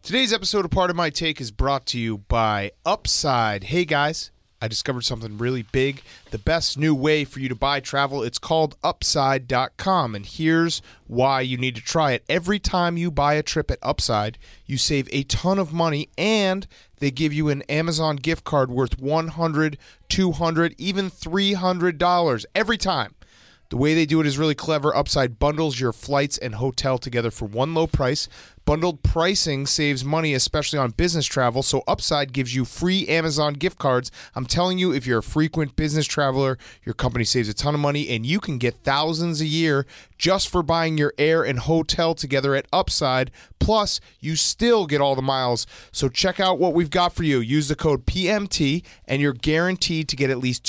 Today's episode of Part of My Take is brought to you by Upside. Hey guys, I discovered something really big. The best new way for you to buy travel. It's called Upside.com, and here's why you need to try it. Every time you buy a trip at Upside, you save a ton of money, and they give you an Amazon gift card worth $100, $200, even $300 every time. The way they do it is really clever. Upside bundles your flights and hotel together for one low price. Bundled pricing saves money, especially on business travel, so Upside gives you free Amazon gift cards. I'm telling you, if you're a frequent business traveler, your company saves a ton of money, and you can get thousands a year just for buying your air and hotel together at Upside. Plus, you still get all the miles. So check out what we've got for you. Use the code PMT, and you're guaranteed to get at least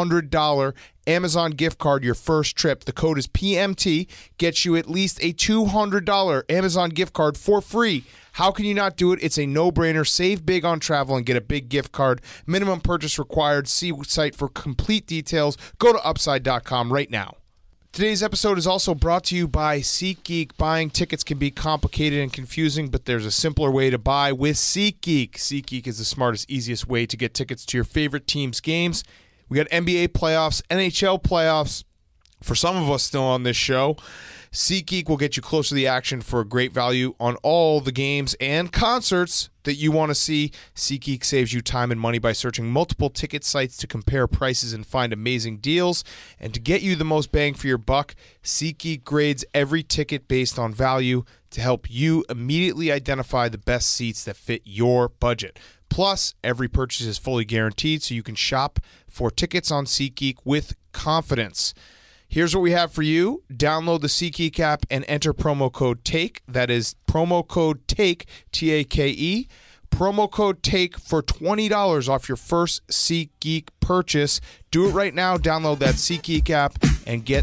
$200 Amazon gift card your first trip. The code is PMT, gets you at least a $200 Amazon gift card for free. How can you not do it? It's a no-brainer. Save big on travel and get a big gift card. Minimum purchase required. See site for complete details. Go to Upside.com right now. Today's episode is also brought to you by SeatGeek. Buying tickets can be complicated and confusing, but there's a simpler way to buy with SeatGeek. SeatGeek is the smartest, easiest way to get tickets to your favorite team's games. We got NBA playoffs, NHL playoffs. For some of us still on this show, SeatGeek will get you close to the action for a great value on all the games and concerts that you want to see. SeatGeek saves you time and money by searching multiple ticket sites to compare prices and find amazing deals. And to get you the most bang for your buck, SeatGeek grades every ticket based on value to help you immediately identify the best seats that fit your budget. Plus, every purchase is fully guaranteed, so you can shop for tickets on SeatGeek with confidence. Here's what we have for you. Download the SeatGeek app and enter promo code TAKE. That is promo code TAKE, T-A-K-E. Promo code TAKE for $20 off your first SeatGeek purchase. Do it right now. Download that SeatGeek app and get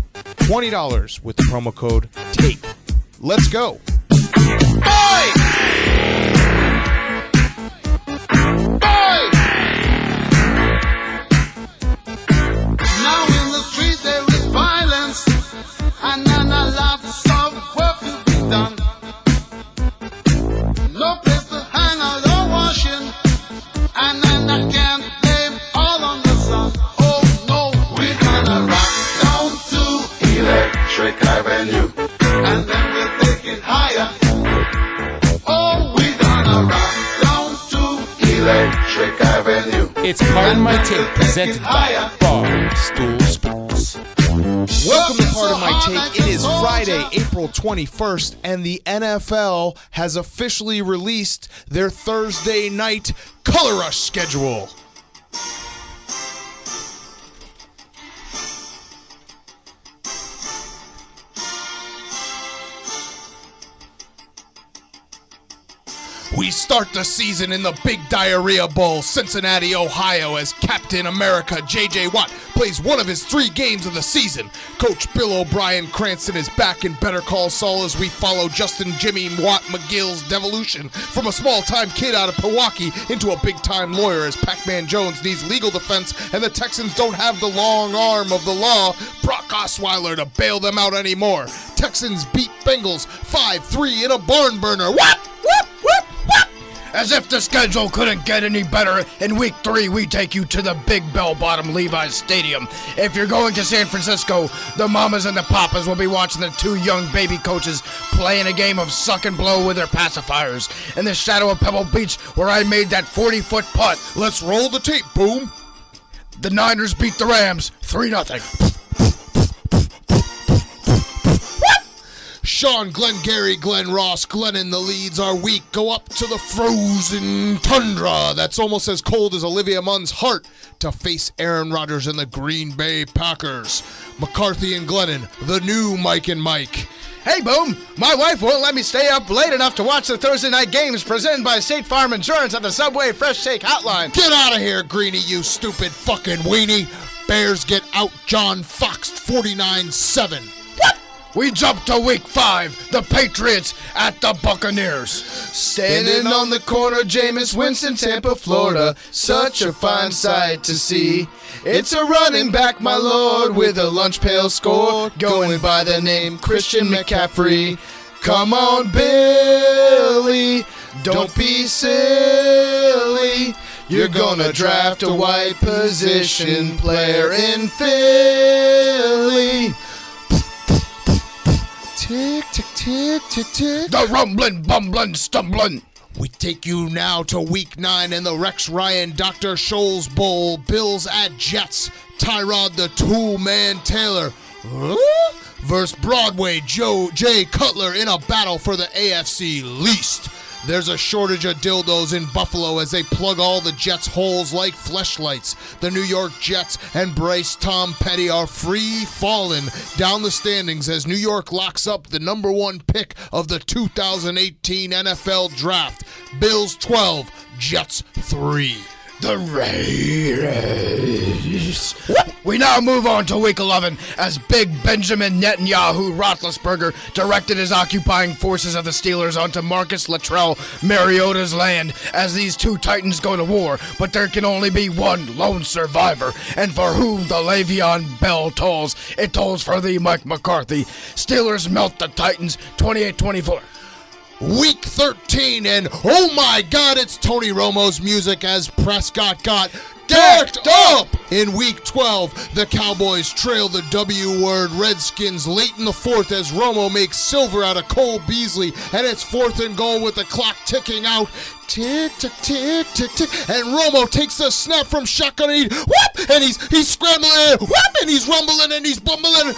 $20 with the promo code TAKE. Let's go. And then a lot of work to be done. No place to hang out or washing. And then I can't blame all on the sun. Oh no, we're gonna rock down to Electric Avenue. And then we'll take it higher. Oh, we're gonna rock down to Electric Avenue. It's Part of My Take, presented by Barstool Sports. Welcome to Part of My Take. It is Friday, April 21st, and the NFL has officially released their Thursday night Color Rush schedule. We start the season in the Big Diarrhea Bowl, Cincinnati, Ohio, as Captain America J.J. Watt plays one of his 3 games of the season. Coach Bill O'Brien Cranston is back in Better Call Saul as we follow Justin Jimmy Watt McGill's devolution from a small-time kid out of Pewaukee into a big-time lawyer as Pac-Man Jones needs legal defense and the Texans don't have the long arm of the law, Brock Osweiler, to bail them out anymore. Texans beat Bengals 5-3 in a barn burner. What? Whoop, whoop, whoop. As if the schedule couldn't get any better, in Week 3 we take you to the Big Bell-Bottom Levi's Stadium. If you're going to San Francisco, the mamas and the papas will be watching the 2 young baby coaches playing a game of suck and blow with their pacifiers. In the shadow of Pebble Beach, where I made that 40-foot putt. Let's roll the tape, boom. The Niners beat the Rams 3-0. Sean, Glengarry, Glenn Ross, Glennon, the leads are weak. Go up to the frozen tundra that's almost as cold as Olivia Munn's heart to face Aaron Rodgers and the Green Bay Packers. McCarthy and Glennon, the new Mike and Mike. Hey, Boom, my wife won't let me stay up late enough to watch the Thursday night games presented by State Farm Insurance on the Subway Fresh Shake Hotline. Get out of here, Greeny, you stupid fucking weenie. Bears get out John Foxed 49-7. We jump to Week 5, the Patriots at the Buccaneers. Standing on the corner, Jameis Winston, Tampa, Florida. Such a fine sight to see. It's a running back, my lord, with a lunch pail score, going by the name Christian McCaffrey. Come on, Billy, Don't be silly. You're gonna draft a white position player in Philly. Tick, tick, tick, tick, tick. The rumbling, bumbling, stumbling. We take you now to Week 9 in the Rex Ryan Dr. Scholl's Bowl. Bills at Jets. Tyrod the Toolman Taylor versus Broadway Jay Cutler in a battle for the AFC least. There's a shortage of dildos in Buffalo as they plug all the Jets' holes like fleshlights. The New York Jets and Bryce Tom Petty are free falling down the standings as New York locks up the number 1 pick of the 2018 NFL Draft. Bills 12, Jets 3. The Raiders. We now move on to Week 11 as Big Benjamin Netanyahu Roethlisberger directed his occupying forces of the Steelers onto Marcus Luttrell Mariota's land as these two titans go to war, but there can only be one lone survivor, and for whom the Le'Veon bell tolls, it tolls for thee, Mike McCarthy. Steelers melt the Titans 28-24. Week 13, and oh my God, it's Tony Romo's music as Prescott got decked up. In Week 12, the Cowboys trail the W-word Redskins late in the fourth as Romo makes silver out of Cole Beasley, and it's 4th and goal with the clock ticking out. Tick, tick, tick, tick, tick, and Romo takes the snap from shotgun, and he's scrambling, and and he's rumbling, and he's bumbling,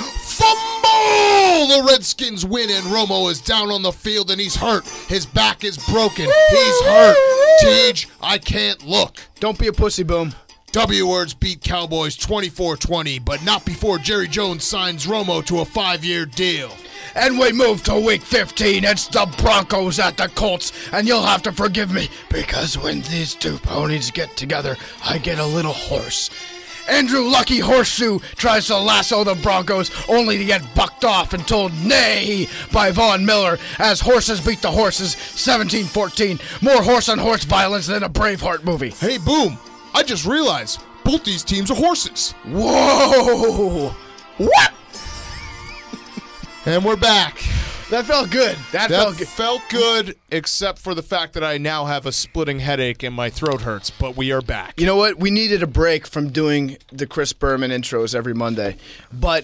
fumble! The Redskins win, and Romo is down on the field, and he's hurt. His back is broken. He's hurt. Tej, I can't look. Don't be a pussy, Boom. W-words beat Cowboys 24-20, but not before Jerry Jones signs Romo to a 5-year deal. And we move to Week 15. It's the Broncos at the Colts. And you'll have to forgive me, because when these two ponies get together, I get a little hoarse. Andrew Lucky Horseshoe tries to lasso the Broncos, only to get bucked off and told nay by Von Miller as horses beat the horses 17-14. More horse-on-horse violence than a Braveheart movie. Hey, Boom, I just realized both these teams are horses. Whoa! What? And we're back. That felt good. That felt good. Felt good, except for the fact that I now have a splitting headache and my throat hurts, but we are back. You know what? We needed a break from doing the Chris Berman intros every Monday. But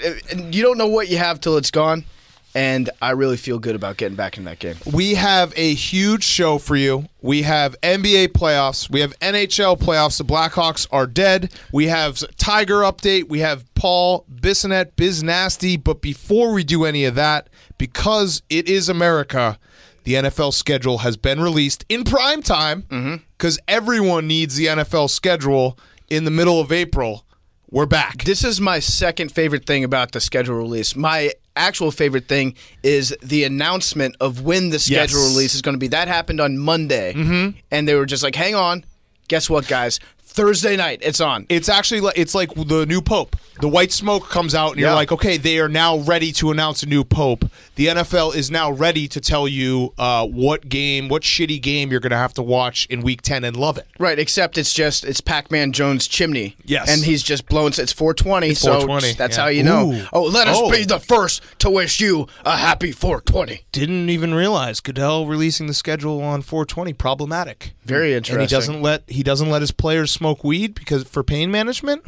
you don't know what you have till it's gone, and I really feel good about getting back in that game. We have a huge show for you. We have NBA playoffs. We have NHL playoffs. The Blackhawks are dead. We have Tiger update. We have Paul Bissonnette, Biz Nasty. But before we do any of that, because it is America, the NFL schedule has been released in prime time because everyone needs the NFL schedule in the middle of April. We're back. This is my second favorite thing about the schedule release. My actual favorite thing is the announcement of when the schedule release is going to be. That happened on Monday, and they were just like, hang on. Guess what, guys? Thursday night, it's on. It's actually it's like the new pope. The white smoke comes out, and you're like, okay, they are now ready to announce a new pope. The NFL is now ready to tell you what shitty game you're going to have to watch in Week 10 and love it. Right, except it's Pac-Man Jones' chimney. Yes. And he's just blowing, it's 420, It's 420, so that's yeah. how you know. Ooh. Oh, let us be the first to wish you a happy 420. Didn't even realize Goodell releasing the schedule on 420 problematic. Very interesting. And he doesn't let his players smoke weed because for pain management.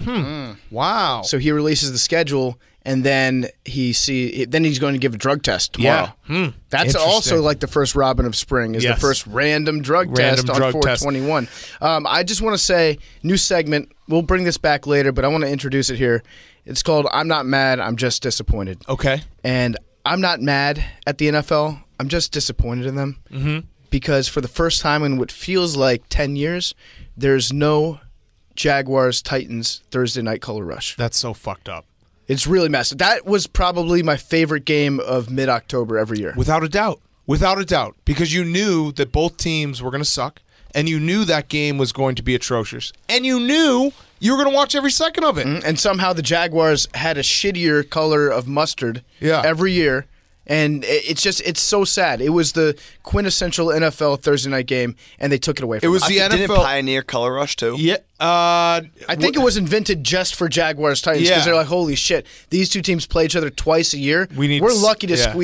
Wow. So he releases the schedule, and then he's going to give a drug test tomorrow. Yeah. That's also like the first Robin of Spring, is the first random drug test on 421. I just want to say, new segment. We'll bring this back later, but I want to introduce it here. It's called I'm Not Mad, I'm Just Disappointed. Okay. And I'm not mad at the NFL. I'm just disappointed in them. Because for the first time in what feels like 10 years, there's no Jaguars-Titans Thursday night color rush. That's so fucked up. It's really messed. That was probably my favorite game of mid-October every year. Without a doubt. Without a doubt. Because you knew that both teams were going to suck, and you knew that game was going to be atrocious, and you knew you were going to watch every second of it. And somehow the Jaguars had a shittier color of mustard every year. And it's so sad. It was the quintessential NFL Thursday night game, and they took it away from us. It was the NFL. Didn't it pioneer color rush too? Yeah. I think it was invented just for Jaguars Titans because they're like, holy shit, these two teams play each other twice a year. We're lucky to squeeze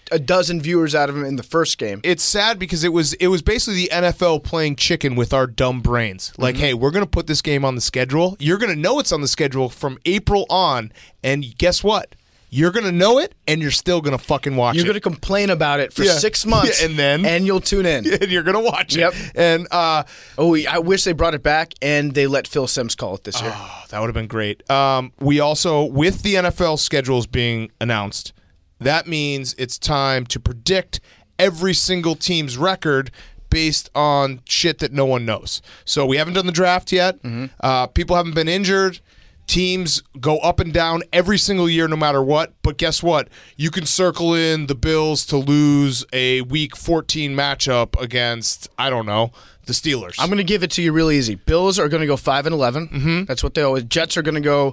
a dozen viewers out of him in the first game. It's sad because it was basically the NFL playing chicken with our dumb brains. Like, hey, we're going to put this game on the schedule. You're going to know it's on the schedule from April on, and guess what? You're going to know it, and you're still going to fucking watch You're it. going to complain about it for 6 months, and you'll tune in. And you're going to watch Yep. it. And I wish they brought it back and they let Phil Simms call it this year. that would have been great. We also, with the NFL schedules being announced, that means it's time to predict every single team's record based on shit that no one knows. So we haven't done the draft yet. People haven't been injured. Teams go up and down every single year no matter what. But guess what? You can circle in the Bills to lose a Week 14 matchup against, I don't know, the Steelers. I'm going to give it to you real easy. Bills are going to go 5-11. Mm-hmm. That's what they always. Jets are going to go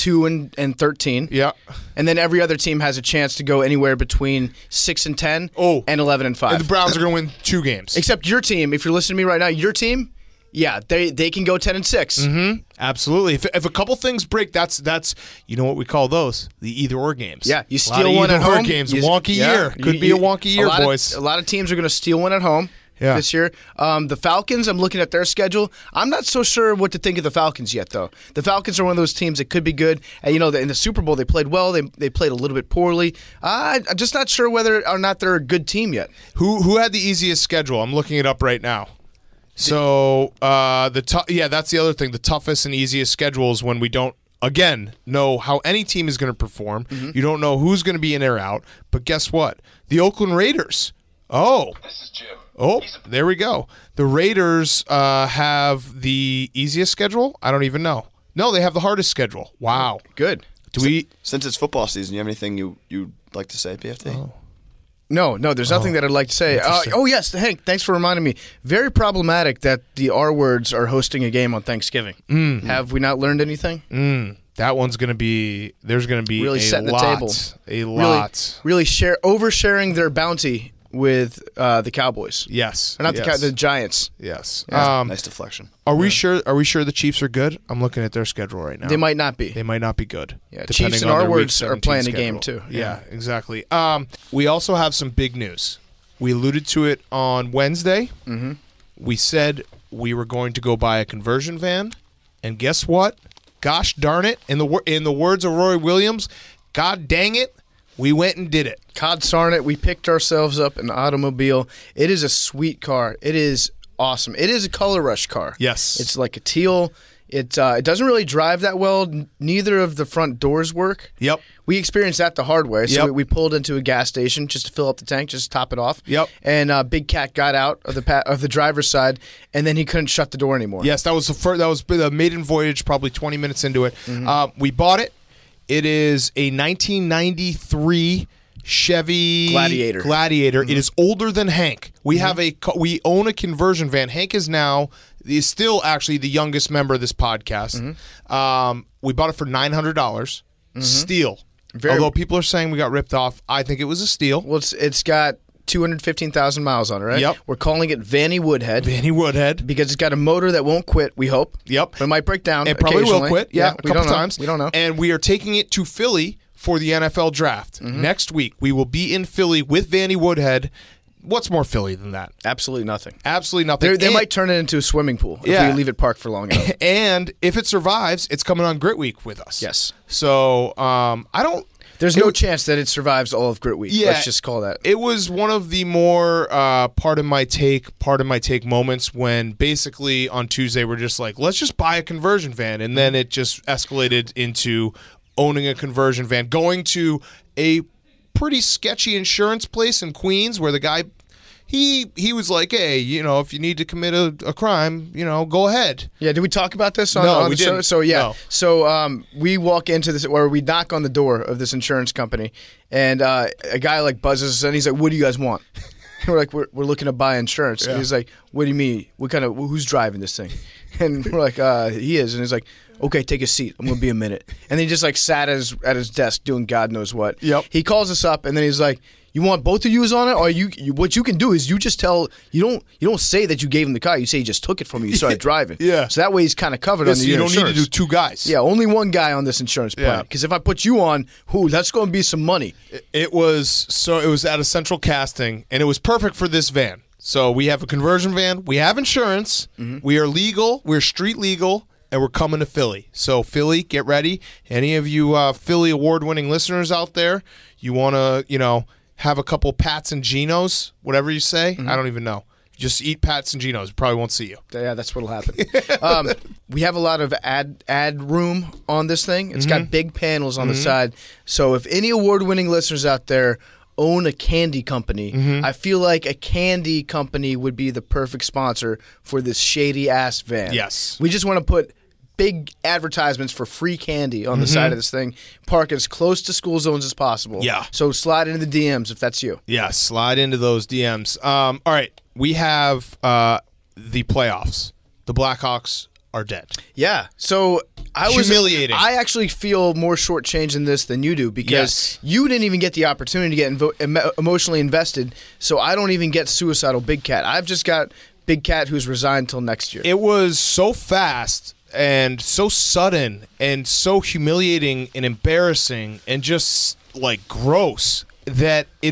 2-13. Yeah. And then every other team has a chance to go anywhere between 6-10 and 11-5. And the Browns are going to win 2 games. Except your team. If you're listening to me right now, your team, yeah, they can go 10-6. Mm-hmm. Absolutely. If a couple things break, that's you know what we call those, the either or games. Yeah, you steal one at home. Games, wonky year. Could be a wonky year, boys. A lot of teams are going to steal one at home. Yeah. This year. The Falcons, I'm looking at their schedule. I'm not so sure what to think of the Falcons yet, though. The Falcons are one of those teams that could be good. And, in the Super Bowl, they played well. They played a little bit poorly. I'm just not sure whether or not they're a good team yet. Who had the easiest schedule? I'm looking it up right now. So that's the other thing. The toughest and easiest schedule is when we don't, again, know how any team is going to perform. Mm-hmm. You don't know who's going to be in or out. But guess what? The Oakland Raiders. Oh. This is Jim. Oh, there we go. The Raiders have the easiest schedule? I don't even know. No, they have the hardest schedule. Wow. Good. Since it's football season, you have anything you'd like to say, PFT? Oh. No, there's nothing that I'd like to say. Yes, Hank, thanks for reminding me. Very problematic that the R Words are hosting a game on Thanksgiving. Mm. Have we not learned anything? That one's going to be, there's going to be really setting the table. A lot. Really oversharing their bounty with the Cowboys. Yes. Or not the Giants. Yes. Nice deflection. Are we sure the Chiefs are good? I'm looking at their schedule right now. They might not be. They might not be good. Yeah, Chiefs and our words are playing a game too. Yeah, exactly. We also have some big news. We alluded to it on Wednesday. Mm-hmm. We said we were going to go buy a conversion van, and guess what? Gosh darn it! In the words of Roy Williams, God dang it, we went and did it. God darn it, we picked ourselves up an automobile. It is a sweet car. It is awesome. It is a Color Rush car. Yes. It's like a teal. It doesn't really drive that well. Neither of the front doors work. Yep. We experienced that the hard way. So Yep. we pulled into a gas station just to fill up the tank, just to top it off. Yep. And Big Cat got out of the driver's side, and then he couldn't shut the door anymore. Yes, that was the maiden voyage, probably 20 minutes into it. Mm-hmm. We bought it. It is a 1993 Chevy Gladiator. Mm-hmm. It is older than Hank. We we own a conversion van. Hank is still actually the youngest member of this podcast. Mm-hmm. We bought it for $900. Steal. Although people are saying we got ripped off, I think it was a steal. Well, it's got 215,000 miles on it, right? Yep. We're calling it Vanny Woodhead. Vanny Woodhead. Because it's got a motor that won't quit, we hope. Yep. But it might break down. It probably will occasionally. quit. Yeah, a couple times. We don't know. And we are taking it to Philly for the NFL draft. Mm-hmm. Next week, we will be in Philly with Vanny Woodhead. What's more Philly than that? Absolutely nothing. Absolutely nothing. They might turn it into a swimming pool if we leave it parked for long enough. And if it survives, it's coming on Grit Week with us. Yes. So There's no chance that it survives all of Grit Week. Yeah, let's just call that. It was one of the more part of my take moments when basically on Tuesday we're just like, let's just buy a conversion van, and then it just escalated into owning a conversion van, going to a pretty sketchy insurance place in Queens where the guy he was like, hey, if you need to commit a crime, go ahead. Yeah, did we talk about this on No, the we show? didn't. So, yeah. No. So we walk into this, or we knock on the door of this insurance company, and a guy buzzes us, and he's like, what do you guys want? And we're like, we're looking to buy insurance. Yeah. And he's like, what do you mean? Who's driving this thing? And we're like, he is. And he's like, okay, take a seat. I'm going to be a minute. And then he just sat at his desk doing God knows what. Yep. He calls us up, and then he's like, You want both of yous on it, or you what you can do is you just tell you don't say that you gave him the car. You say you just took it from you. You started driving. Yeah. So that way he's kind of covered on the you don't insurance. need to do two guys. Yeah, only one guy on this insurance plan. Yeah. Because if I put you on, that's going to be some money. It was at a Central Casting, and it was perfect for this van. So we have a conversion van. We have insurance. We are legal. We're street legal. And we're coming to Philly. So, Philly, get ready. Any of you Philly award-winning listeners out there, you want to, have a couple Pats and Genos, whatever you say. I don't even know. Just eat Pats and Genos. Probably won't see you. Yeah, that's what'll happen. We have a lot of ad room on this thing. It's got big panels on the side. So if any award-winning listeners out there own a candy company, I feel like a candy company would be the perfect sponsor for this shady-ass van. Yes. We just want to put big advertisements for free candy on the side of this thing. Park as close to school zones as possible. Yeah. So slide into the DMs if that's you. Yeah, slide into those DMs. All right, we have the playoffs. The Blackhawks are dead. Yeah. So Humiliating. I actually feel more shortchanged in this than you do because Yes. you didn't even get the opportunity to get emotionally invested. So I don't even get suicidal Big Cat. I've just got Big Cat who's resigned till next year. It was so fast and so sudden and so humiliating and embarrassing and just like gross that it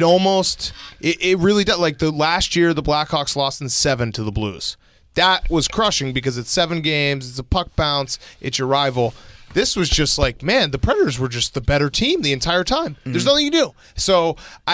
really did. Like the last year, the Blackhawks lost in 7 to the Blues. That was crushing because it's 7 games, it's a puck bounce, it's your rival. This was just like, man, the Predators were just the better team the entire time. There's nothing you do. So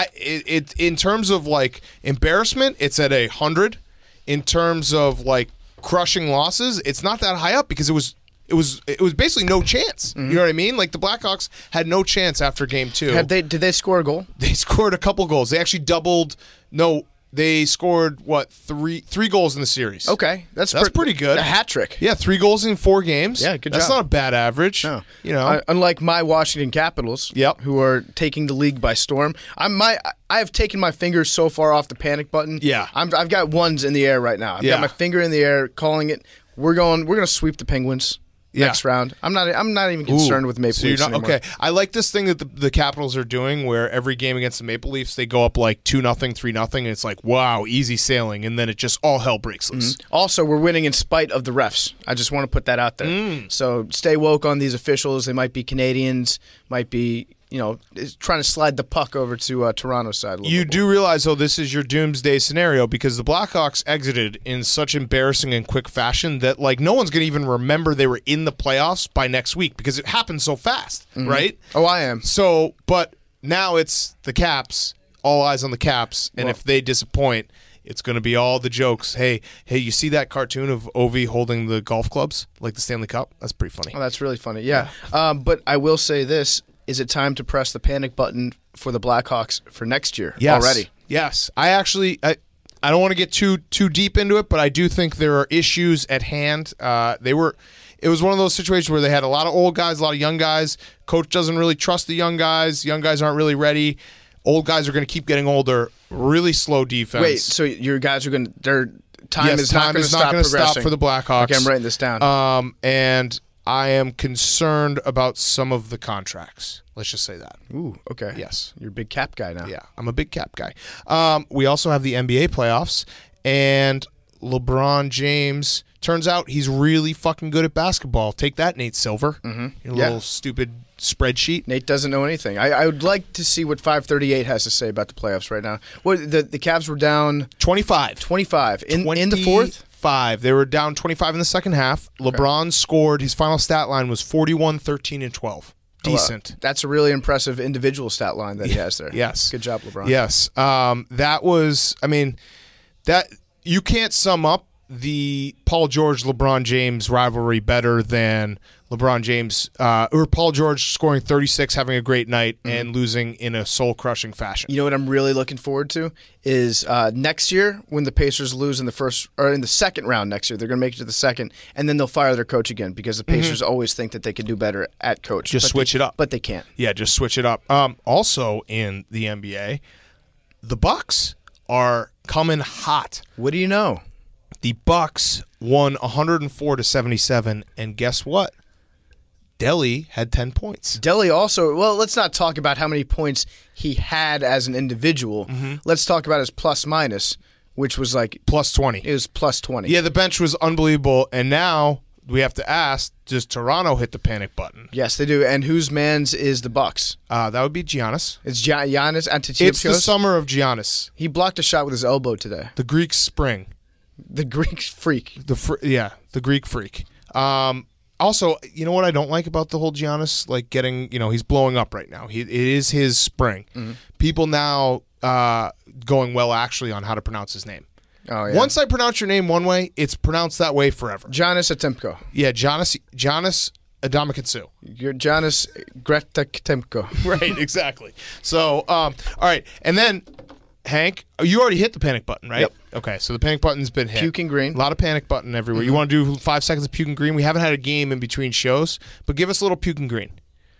in terms of like embarrassment, it's at 100. In terms of like crushing losses, it's not that high up because it was basically no chance. You know what I mean? Like the Blackhawks had no chance after game 2. Did they score a goal? They scored a couple goals. They actually doubled. No, they scored three goals in the series. Okay, that's pretty good. A hat trick. Yeah, 3 goals in 4 games. Yeah, good That's job. not a bad average. No. Unlike Unlike my Washington Capitals, Yep. who are taking the league by storm. I have taken my fingers so far off the panic button. Yeah. I've got ones in the air right now. I've Yeah. got my finger in the air, calling it. We're going to sweep the Penguins next round. I'm not even concerned with Maple Leafs anymore. Okay, I like this thing that the Capitals are doing, where every game against the Maple Leafs they go up like 2-0, 3-0, and it's like wow, easy sailing, and then it just all hell breaks loose. Also, we're winning in spite of the refs. I just want to put that out there. So stay woke on these officials. They might be Canadians, might be trying to slide the puck over to Toronto's side. You do realize, though, this is your doomsday scenario because the Blackhawks exited in such embarrassing and quick fashion that like no one's going to even remember they were in the playoffs by next week because it happened so fast, right? Oh, I am. So, but now it's the Caps, all eyes on the Caps, and if they disappoint, it's going to be all the jokes. Hey, you see that cartoon of Ovi holding the golf clubs like the Stanley Cup? That's pretty funny. Oh, that's really funny. Yeah. But I will say this. Is it time to press the panic button for the Blackhawks for next year already? Yes. I don't want to get too deep into it, but I do think there are issues at hand. It was one of those situations where they had a lot of old guys, a lot of young guys. Coach doesn't really trust the young guys. Young guys aren't really ready. Old guys are going to keep getting older. Really slow defense. Wait, so your guys are going to their time is not going to stop for the Blackhawks. Okay, I'm writing this down. And I am concerned about some of the contracts. Let's just say that. Ooh, okay. Yes. You're a big cap guy now. Yeah, I'm a big cap guy. We also have the NBA playoffs, and LeBron James, turns out he's really fucking good at basketball. Take that, Nate Silver. Your little stupid spreadsheet. Nate doesn't know anything. I would like to see what 538 has to say about the playoffs right now. What the Cavs were down 25. 25 in the fourth? 5. They were down 25 in the second half. LeBron scored. His final stat line was 41, 13, and 12. Decent. That's a really impressive individual stat line that he has there. Yes. Good job, LeBron. Yes. That was, that you can't sum up the Paul George-LeBron James rivalry better than LeBron James or Paul George scoring 36, having a great night, and losing in a soul-crushing fashion. You know what I'm really looking forward to is next year when the Pacers lose in the second round next year. They're going to make it to the second, and then they'll fire their coach again because the Pacers always think that they can do better at coach. Just switch it up. But they can't. Yeah, just switch it up. Also in the NBA, the Bucks are coming hot. What do you know? The Bucks won 104-77, and guess what? Delhi had 10 points. Delhi also, well, let's not talk about how many points he had as an individual. Let's talk about his plus-minus, which was like, Plus 20. it was plus 20. Yeah, the bench was unbelievable. And now we have to ask, does Toronto hit the panic button? Yes, they do. And whose man's is the Bucks? That would be Giannis. It's Giannis Antetokounmpo. It's the summer of Giannis, He blocked a shot with his elbow today. the Greek spring. The Greek freak. The Greek freak. Also, you know what I don't like about the whole Giannis, like getting, he's blowing up right now. It is his spring. People now going well actually on how to pronounce his name. Oh, yeah. Once I pronounce your name one way, it's pronounced that way forever. Giannis Antetokounmpo. Yeah, Giannis Adamikatsu. You're Giannis Antetokounmpo. Right, exactly. So, all right, and then Hank, you already hit the panic button, right? Yep. Okay, so the panic button's been hit. Puke and green. A lot of panic button everywhere. You want to do 5 seconds of puke and green? We haven't had a game in between shows, but give us a little puke and green.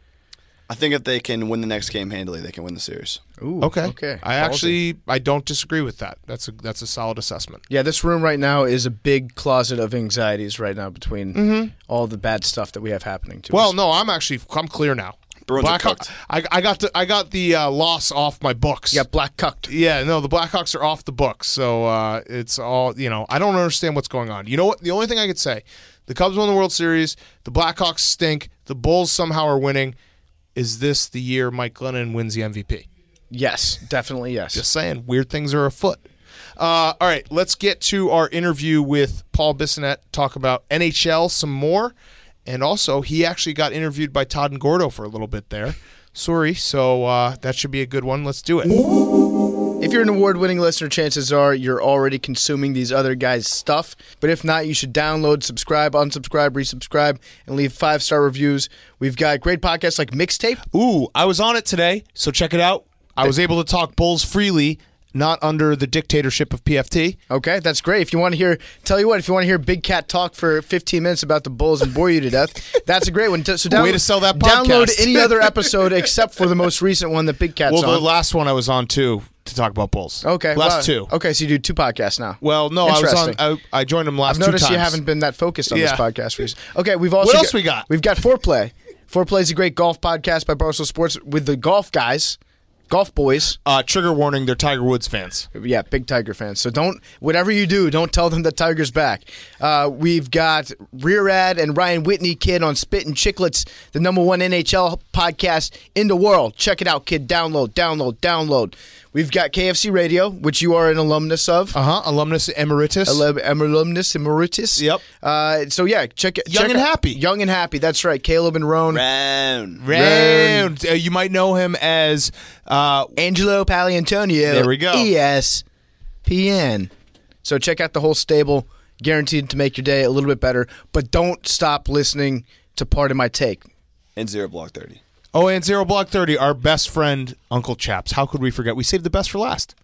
I think if they can win the next game handily, they can win the series. Ooh, Okay. Okay. I don't disagree with that. That's a solid assessment. Yeah, this room right now is a big closet of anxieties right now between all the bad stuff that we have happening to Well, us. no, I'm clear now. Bruins are Blackhawk, cooked. I got the loss off my books. Yeah, black cucked. Yeah, no, the Blackhawks are off the books, so it's all I don't understand what's going on. You know what? The only thing I could say, the Cubs won the World Series, the Blackhawks stink, the Bulls somehow are winning. Is this the year Mike Glennon wins the MVP? Yes, definitely yes. Just saying, weird things are afoot. All right, let's get to our interview with Paul Bissonnette. Talk about NHL some more. And also, he actually got interviewed by Todd and Gordo for a little bit there. Sorry, so that should be a good one. Let's do it. If you're an award-winning listener, chances are you're already consuming these other guys' stuff. But if not, you should download, subscribe, unsubscribe, resubscribe, and leave 5-star reviews. We've got great podcasts like Mixtape. Ooh, I was on it today, so check it out. I was able to talk Bulls freely, not under the dictatorship of PFT. Okay, that's great. If you want to hear, if you want to hear Big Cat talk for 15 minutes about the Bulls and bore you to death, that's a great one. So Way to sell that download podcast. any other episode except for the most recent one that Big Cat's Well, the on. last one I was on, too, to talk about Bulls. Okay, Last well, two. Okay, so you do 2 podcasts now. Well, no, I was on. Interesting. I joined them last I've noticed 2 times. you haven't been that focused on this Yeah. podcast recently. Okay, we've also What else we got? We've got Foreplay. Foreplay is a great golf podcast by Barstool Sports with the golf guys, golf boys. Trigger warning, they're Tiger Woods fans. Yeah, big Tiger fans. So whatever you do, don't tell them that Tiger's back. We've got Rear Ad and Ryan Whitney, kid, on Spit and Chicklets, the #1 NHL podcast in the world. Check it out, kid. Download. We've got KFC Radio, which you are an alumnus of. Alumnus emeritus. Alumnus emeritus. Yep. So yeah, check it. Young and Happy. Young and Happy. That's right. Caleb and Roan. Round. You might know him as Angelo Paliantonio. There we go. ESPN. So check out the whole stable. Guaranteed to make your day a little bit better. But don't stop listening to Pardon My Take. And 0 Block 30. Oh, and Zero Block 30, our best friend, Uncle Chaps. How could we forget? We saved the best for last.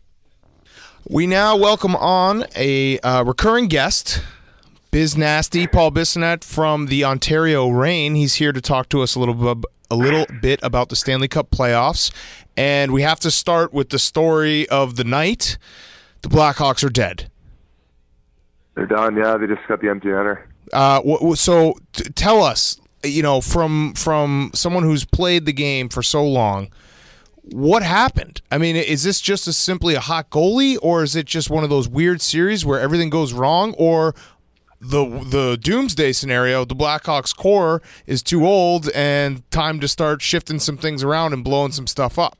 We now welcome on a recurring guest, Biz Nasty, Paul Bissonnette from the Ontario Reign. He's here to talk to us a little bit about the Stanley Cup playoffs. And we have to start with the story of the night. The Blackhawks are dead. They're done, yeah. They just got the empty netter. So tell us, from someone who's played the game for so long, what happened? I mean, is this just simply a hot goalie, or is it just one of those weird series where everything goes wrong, or the doomsday scenario, the Blackhawks core is too old and time to start shifting some things around and blowing some stuff up?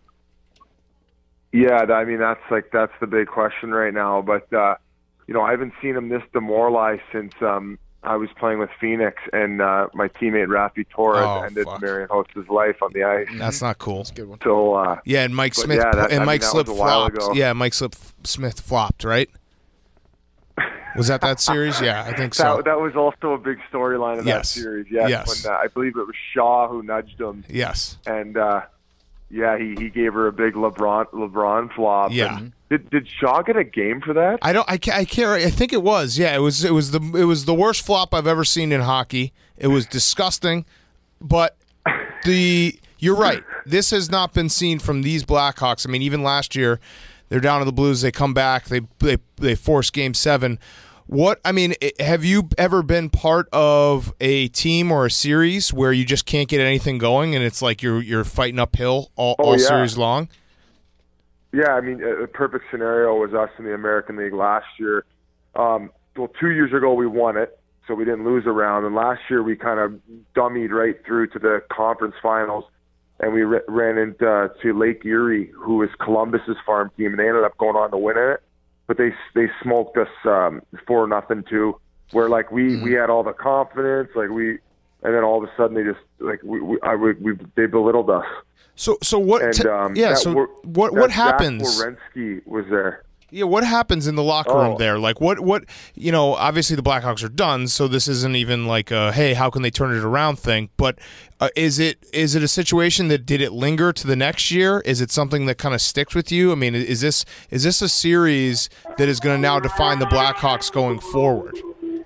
Yeah, I mean, that's the big question right now. But, I haven't seen him this demoralized since I was playing with Phoenix and my teammate Rafi Torres ended Marian Host's life on the ice. That's not cool. That's a good one. So, and Mike but Smith yeah, that- I mean, Mike that Slip was a while flopped. ago. Yeah, Mike Smith flopped, right? Was that series? Yeah, I think so. that was also a big storyline of that Yes. series. Yes, Yes. when I believe it was Shaw who nudged him. Yes. And he gave her a big LeBron flop. Yeah. And did Shaw get a game for that? I can't. I think it was. Yeah, it was the worst flop I've ever seen in hockey. It was disgusting, but you're right. This has not been seen from these Blackhawks. I mean, even last year, they're down to the Blues. They come back. They force Game 7. have you ever been part of a team or a series where you just can't get anything going and it's like you're fighting uphill all series long? Yeah, I mean, a perfect scenario was us in the American League last year. Well, 2 years ago we won it, so we didn't lose a round. And last year we kind of dummied right through to the conference finals, and we ran into Lake Erie, who is Columbus's farm team, and they ended up going on to win it. But they smoked us 4-0 too. Where like we had all the confidence, and then all of a sudden they just like they belittled us. So what? What happens? Zach Werenski was there. Yeah, what happens in the locker room there? Like what? Obviously the Blackhawks are done, so this isn't even like a hey, how can they turn it around thing. But is it a situation that did it linger to the next year? Is it something that kind of sticks with you? I mean, is this a series that is going to now define the Blackhawks going forward?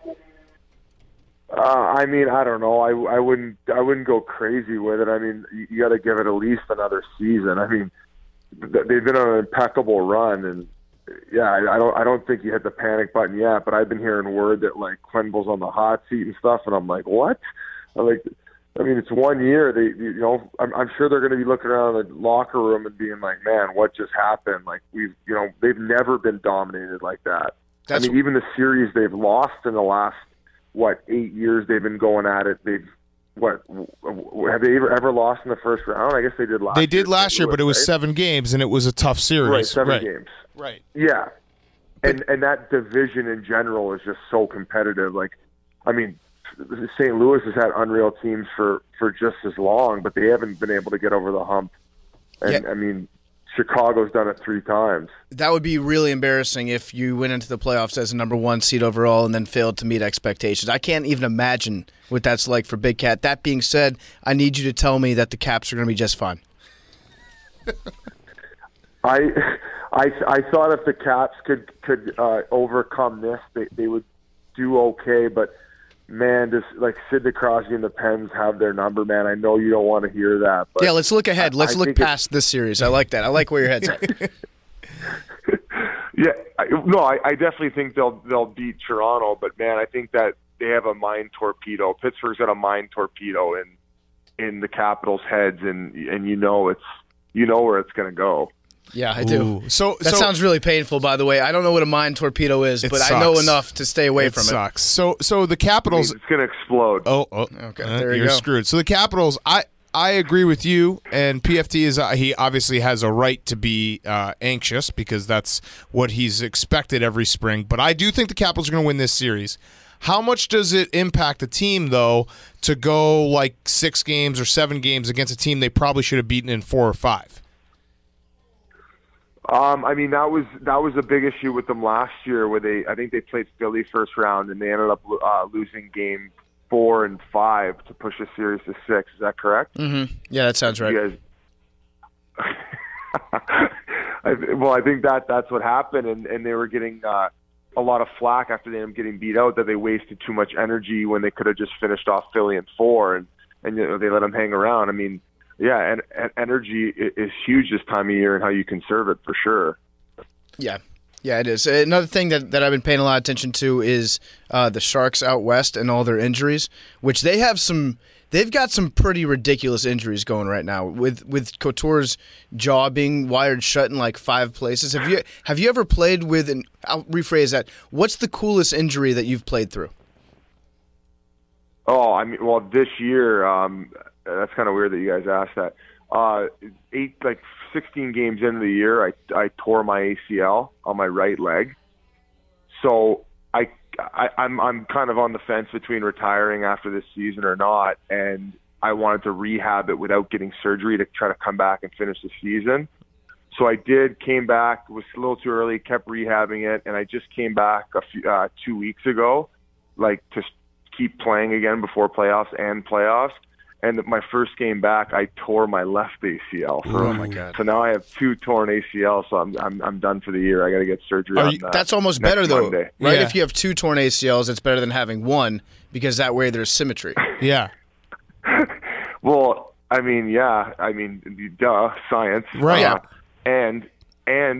I mean, I don't know. I wouldn't go crazy with it. I mean, you got to give it at least another season. I mean, they've been on an impeccable run, and yeah, I don't think you hit the panic button yet. But I've been hearing word that like Quenneville's on the hot seat and stuff, and I'm like, what? I mean, it's 1 year. I'm sure they're going to be looking around the locker room and being like, man, what just happened? Like they've never been dominated like that. Even the series they've lost in the last 8 years they've been going at it. Have they ever lost in the first round? I guess they did last year. They did last year, but it was 7 games, and it was a tough series. Right, 7 games. Right. Yeah. And that division in general is just so competitive. Like, I mean, St. Louis has had unreal teams for just as long, but they haven't been able to get over the hump. And, I mean, Chicago's done it 3 times. That would be really embarrassing if you went into the playoffs as a number 1 seed overall and then failed to meet expectations. I can't even imagine what that's like for Big Cat. That being said, I need you to tell me that the Caps are going to be just fine. I thought if the Caps could overcome this, they would do okay. But man, just like Sidney Crosby and the Pens have their number, man. I know you don't want to hear that. But yeah, let's look ahead. Let's look past this series. I like that. I like where your head's at. Yeah, I definitely think they'll beat Toronto, but man, I think that they have a mind torpedo. Pittsburgh's got a mind torpedo in the Capitals' heads, and you know where it's going to go. Yeah, I do. Ooh. So sounds really painful, by the way. I don't know what a mind torpedo is, but sucks. I know enough to stay away from it. It sucks. So the Capitals... It's going to explode. Oh, okay. There you you're go. Screwed. So the Capitals, I agree with you, and PFT he obviously has a right to be anxious because that's what he's expected every spring. But I do think the Capitals are going to win this series. How much does it impact the team, though, to go like 6 games or 7 games against a team they probably should have beaten in 4 or 5? I mean, that was a big issue with them last year, where I think they played Philly first round, and they ended up losing game 4 and 5 to push the series to 6. Is that correct? Mm-hmm. Yeah, that sounds right. You guys... I think that's what happened, and they were getting a lot of flack after they ended up getting beat out, that they wasted too much energy when they could have just finished off Philly in 4, and they let them hang around. I mean, yeah, and energy is huge this time of year, and how you conserve it for sure. Yeah, it is. Another thing that I've been paying a lot of attention to is the Sharks out west and all their injuries, which they've got some pretty ridiculous injuries going right now. With Couture's jaw being wired shut in like 5 places. Have you ever played with? And I'll rephrase that. What's the coolest injury that you've played through? Oh, I mean, well, this year. That's kind of weird that you guys asked that. 16 games into the year, I tore my ACL on my right leg. So I'm kind of on the fence between retiring after this season or not, and I wanted to rehab it without getting surgery to try to come back and finish the season. So I came back, was a little too early, kept rehabbing it, and I just came back 2 weeks ago, like to keep playing again before playoffs. And my first game back, I tore my left ACL. So, oh my God! So now I have 2 torn ACLs. So I'm done for the year. I got to get surgery on that. That's almost better though, Monday. right? Yeah. If you have 2 torn ACLs, it's better than having 1 because that way there's symmetry. Yeah. Well, I mean, yeah. I mean, duh, science. Right. And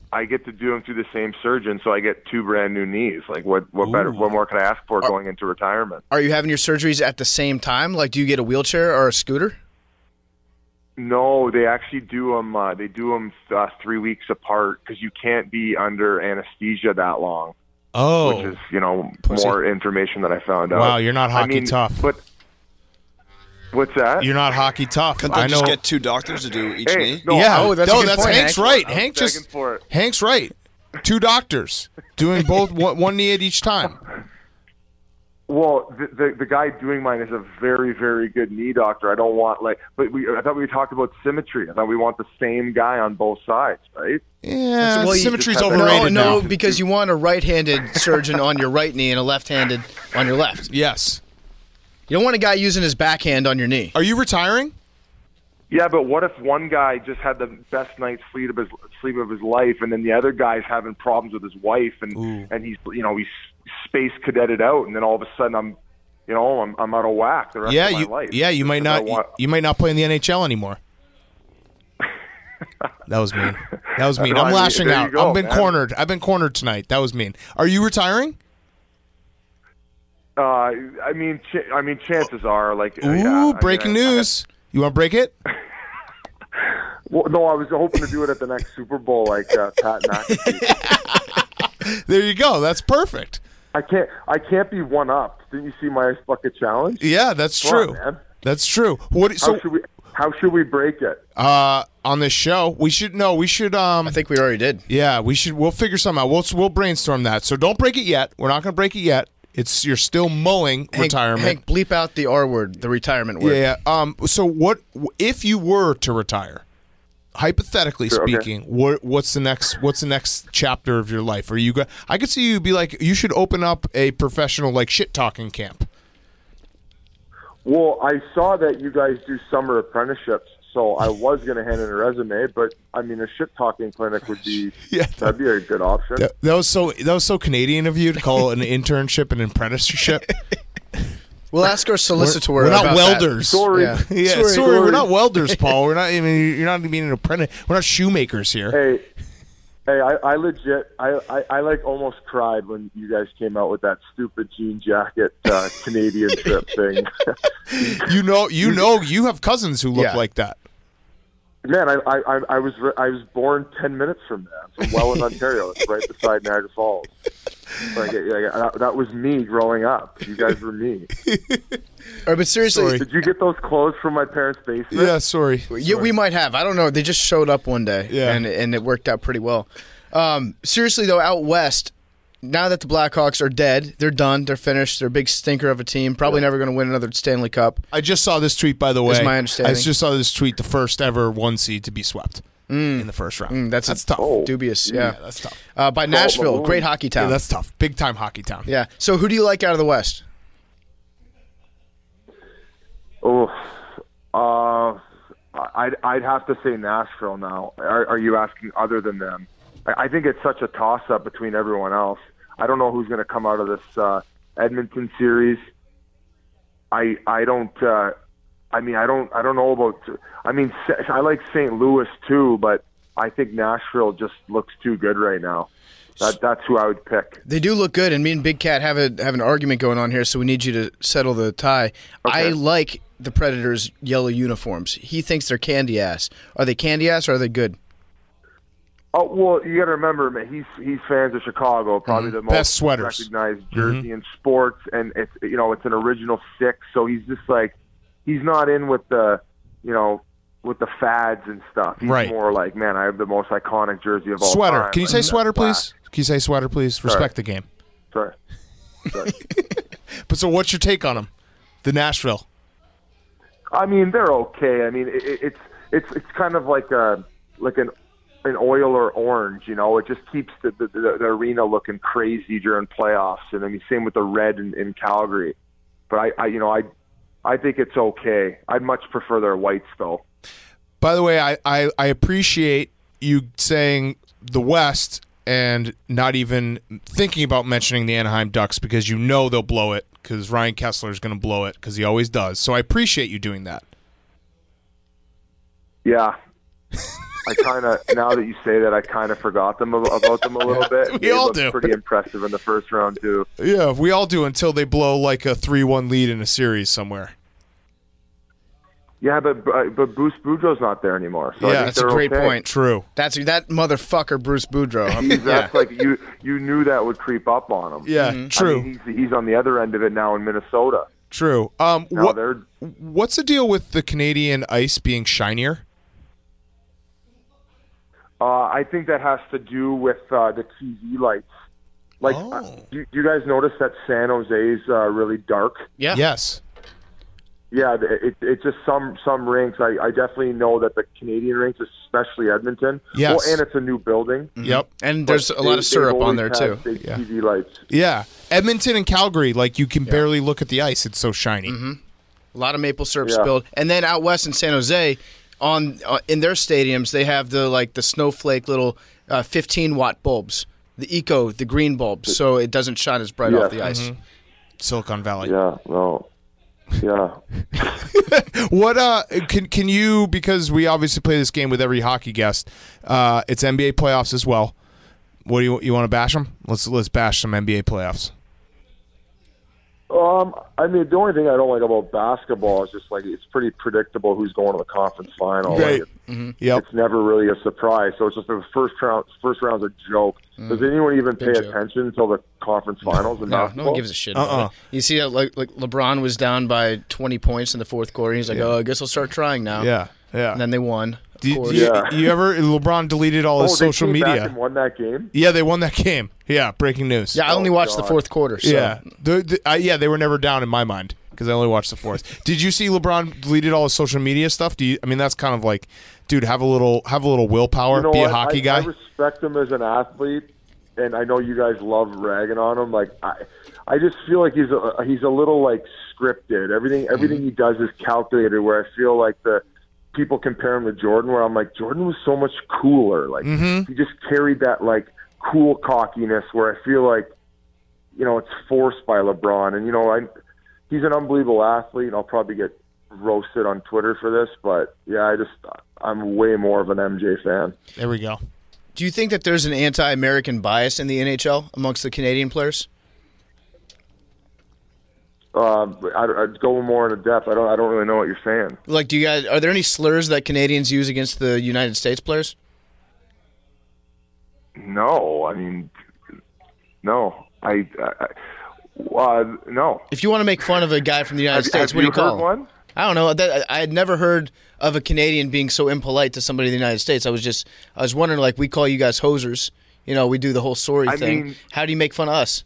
I get to do them through the same surgeon, so I get 2 brand new knees. Like, what better? What more could I ask for going into retirement? Are you having your surgeries at the same time? Like, do you get a wheelchair or a scooter? No, they actually do them. They do them 3 weeks apart because you can't be under anesthesia that long. Oh, which is more information that I found out. Wow, you're not hockey tough. But what's that? You're not hockey tough. Couldn't they just get 2 doctors to do each knee? No, Yeah, that's a good that's point, Hank's Hank. right. I was begging for it. Hank's right. 2 doctors doing both one knee at each time. Well, the guy doing mine is a very, very good knee doctor. I don't want I thought we talked about symmetry. I thought we want the same guy on both sides, right? Yeah, Well, symmetry's no, overrated No, now. because you want a right-handed surgeon on your right knee and a left-handed on your left. Yes. You don't want a guy using his backhand on your knee. Are you retiring? Yeah, but what if one guy just had the best night's sleep of his life, and then the other guy's having problems with his wife, and he's he's space cadetted out, and then all of a sudden I'm out of whack the rest of my life. Yeah, you might not. You might not play in the NHL anymore. That was mean. That was mean. No, I'm lashing there you out. go, I've been man. cornered. I've been cornered tonight. That was mean. Are you retiring? Chances are Ooh, breaking news. You want to break it? Well, no, I was hoping to do it at the next Super Bowl, like Pat McAfee. There you go. That's perfect. I can't be one up. Didn't you see my ice bucket challenge? Yeah, that's Come true. on, man. That's true. What? How should we break it? On this show, we should. I think we already did. Yeah, we should. We'll figure something out. We'll brainstorm that. So don't break it yet. We're not going to break it yet. You're still mulling retirement. Hank, bleep out the R word, the retirement word. Yeah. So what if you were to retire? Hypothetically speaking, what's the next chapter of your life? Are you I could see you be like, you should open up a professional shit talking camp. Well, I saw that you guys do summer apprenticeships, so I was going to hand in a resume, but I mean, a shit talking clinic would be that'd be a good option. That was so Canadian of you to call an internship an apprenticeship. We'll ask our solicitor. We're not about welders. That. Sorry. Yeah. Sorry, we're not welders, Paul. We're not. I mean, you're not being an apprentice. We're not shoemakers here. Hey, I legit, I almost cried when you guys came out with that stupid jean jacket Canadian trip thing. You have cousins who look like that. Man, I was born 10 minutes from there, from Welland, Ontario. It's right beside Niagara Falls. That was me growing up. You guys were me. All right, but seriously, Sorry. Did you get those clothes from my parents' basement? Yeah, sorry. Yeah, we might have. I don't know. They just showed up one day, and it worked out pretty well. Seriously, though, out west, now that the Blackhawks are dead, they're done, they're finished, they're a big stinker of a team, probably never going to win another Stanley Cup. I just saw this tweet, by the way. Is my understanding. I just saw this tweet, the first ever 1 seed to be swept in the first round. That's tough. Dubious, yeah. That's tough. By Nashville, great hockey town. Yeah, that's tough. Big time hockey town. Yeah. So who do you like out of the West? I'd have to say Nashville now. Are you asking other than them? I think it's such a toss-up between everyone else. I don't know who's going to come out of this Edmonton series. I don't know about. I mean, I like St. Louis too, but I think Nashville just looks too good right now. That's who I would pick. They do look good, and me and Big Cat have an argument going on here, so we need you to settle the tie. Okay. I like the Predators' yellow uniforms. He thinks they're candy ass. Are they candy ass or are they good? Oh well, you got to remember, man. He's fans of Chicago, probably the most Best sweaters. recognized jersey in sports, and it's it's an original 6. So he's just he's not in with the with the fads and stuff. He's more like, man, I have the most iconic jersey of all sweater. time. Can you say sweater, please? Can you say sweater, please? Respect the game. Sorry. But so, what's your take on them? The Nashville. I mean, they're okay. I mean, it's kind of like an oil or orange. It just keeps the arena looking crazy during playoffs, and I mean, same with the red in Calgary. But I think it's okay. I'd much prefer their whites though. By the way, I appreciate you saying the West and not even thinking about mentioning the Anaheim Ducks because they'll blow it because Ryan Kessler is going to blow it because he always does. So I appreciate you doing that. Yeah. I kind of, now that you say that, I kind of forgot about them a little bit. We They all looked do. pretty impressive in the first round too. Yeah, we all do until they blow like a 3-1 lead in a series somewhere. Yeah, but Bruce Boudreau's not there anymore. So I Yeah, think That's a they're great okay. point. True. That's that motherfucker, Bruce Boudreau. That's like you knew that would creep up on him. Yeah, true. I mean, he's on the other end of it now in Minnesota. True. Now What's the deal with the Canadian ice being shinier? I think that has to do with the TV lights. Like, do you guys notice that San Jose is really dark? Yeah. Yes. Yeah, it's just some rinks. I definitely know that the Canadian rinks, especially Edmonton. Yes. Well, and it's a new building. Yep. And there's But a lot of syrup they've on there always too. had big TV lights. Yeah. Edmonton and Calgary, like you can barely look at the ice. It's so shiny. A lot of maple syrup Yeah. spilled. And then out west in San Jose, on in their stadiums, they have the snowflake little 15-watt bulbs, the green bulbs, so it doesn't shine as bright off the ice. Silicon Valley. Yeah, no. Yeah. What can you, because we obviously play this game with every hockey guest, it's NBA playoffs as well. What do you want to bash them? Let's bash some NBA playoffs. I mean, the only thing I don't like about basketball is just like it's pretty predictable who's going to the conference final. Right. Like, Yep. It's never really a surprise. So it's just the first round's a joke. Does anyone even pay joke. attention until the conference finals? In No basketball? one gives a shit about it. You see that like LeBron was down by 20 points in the fourth quarter. He's like, oh, I guess I'll start trying now. Yeah. Yeah. And then they won. Do Of course. you ever LeBron deleted all his they social came back media? and won that game. Yeah, they won that game. Yeah, breaking news. Yeah, I only watched the God. fourth quarter. So. Yeah. They were never down in my mind because I only watched the fourth. Did you see LeBron deleted all his social media stuff? I mean, that's kind of like, dude, have a little willpower, You know be a what? hockey I guy. respect him as an athlete, and I know you guys love ragging on him. Like I just feel like he's a little like scripted. Everything he does is calculated. Where I feel like the people compare him to Jordan, where I'm like, Jordan was so much cooler. Like he just carried that like cool cockiness. Where I feel like, it's forced by LeBron, and he's an unbelievable athlete. And I'll probably get roasted on Twitter for this, but yeah, I'm way more of an MJ fan. There we go. Do you think that there's an anti-American bias in the NHL amongst the Canadian players? I'd go more into depth. I don't really know what you're saying. Like, are there any slurs that Canadians use against the United States players? No, I mean, no. No. If you want to make fun of a guy from the United States, Have what do you call heard him? one? I don't know. I had never heard of a Canadian being so impolite to somebody in the United States. I was wondering, like, we call you guys hosers. We do the whole sorry thing. mean- How do you make fun of us?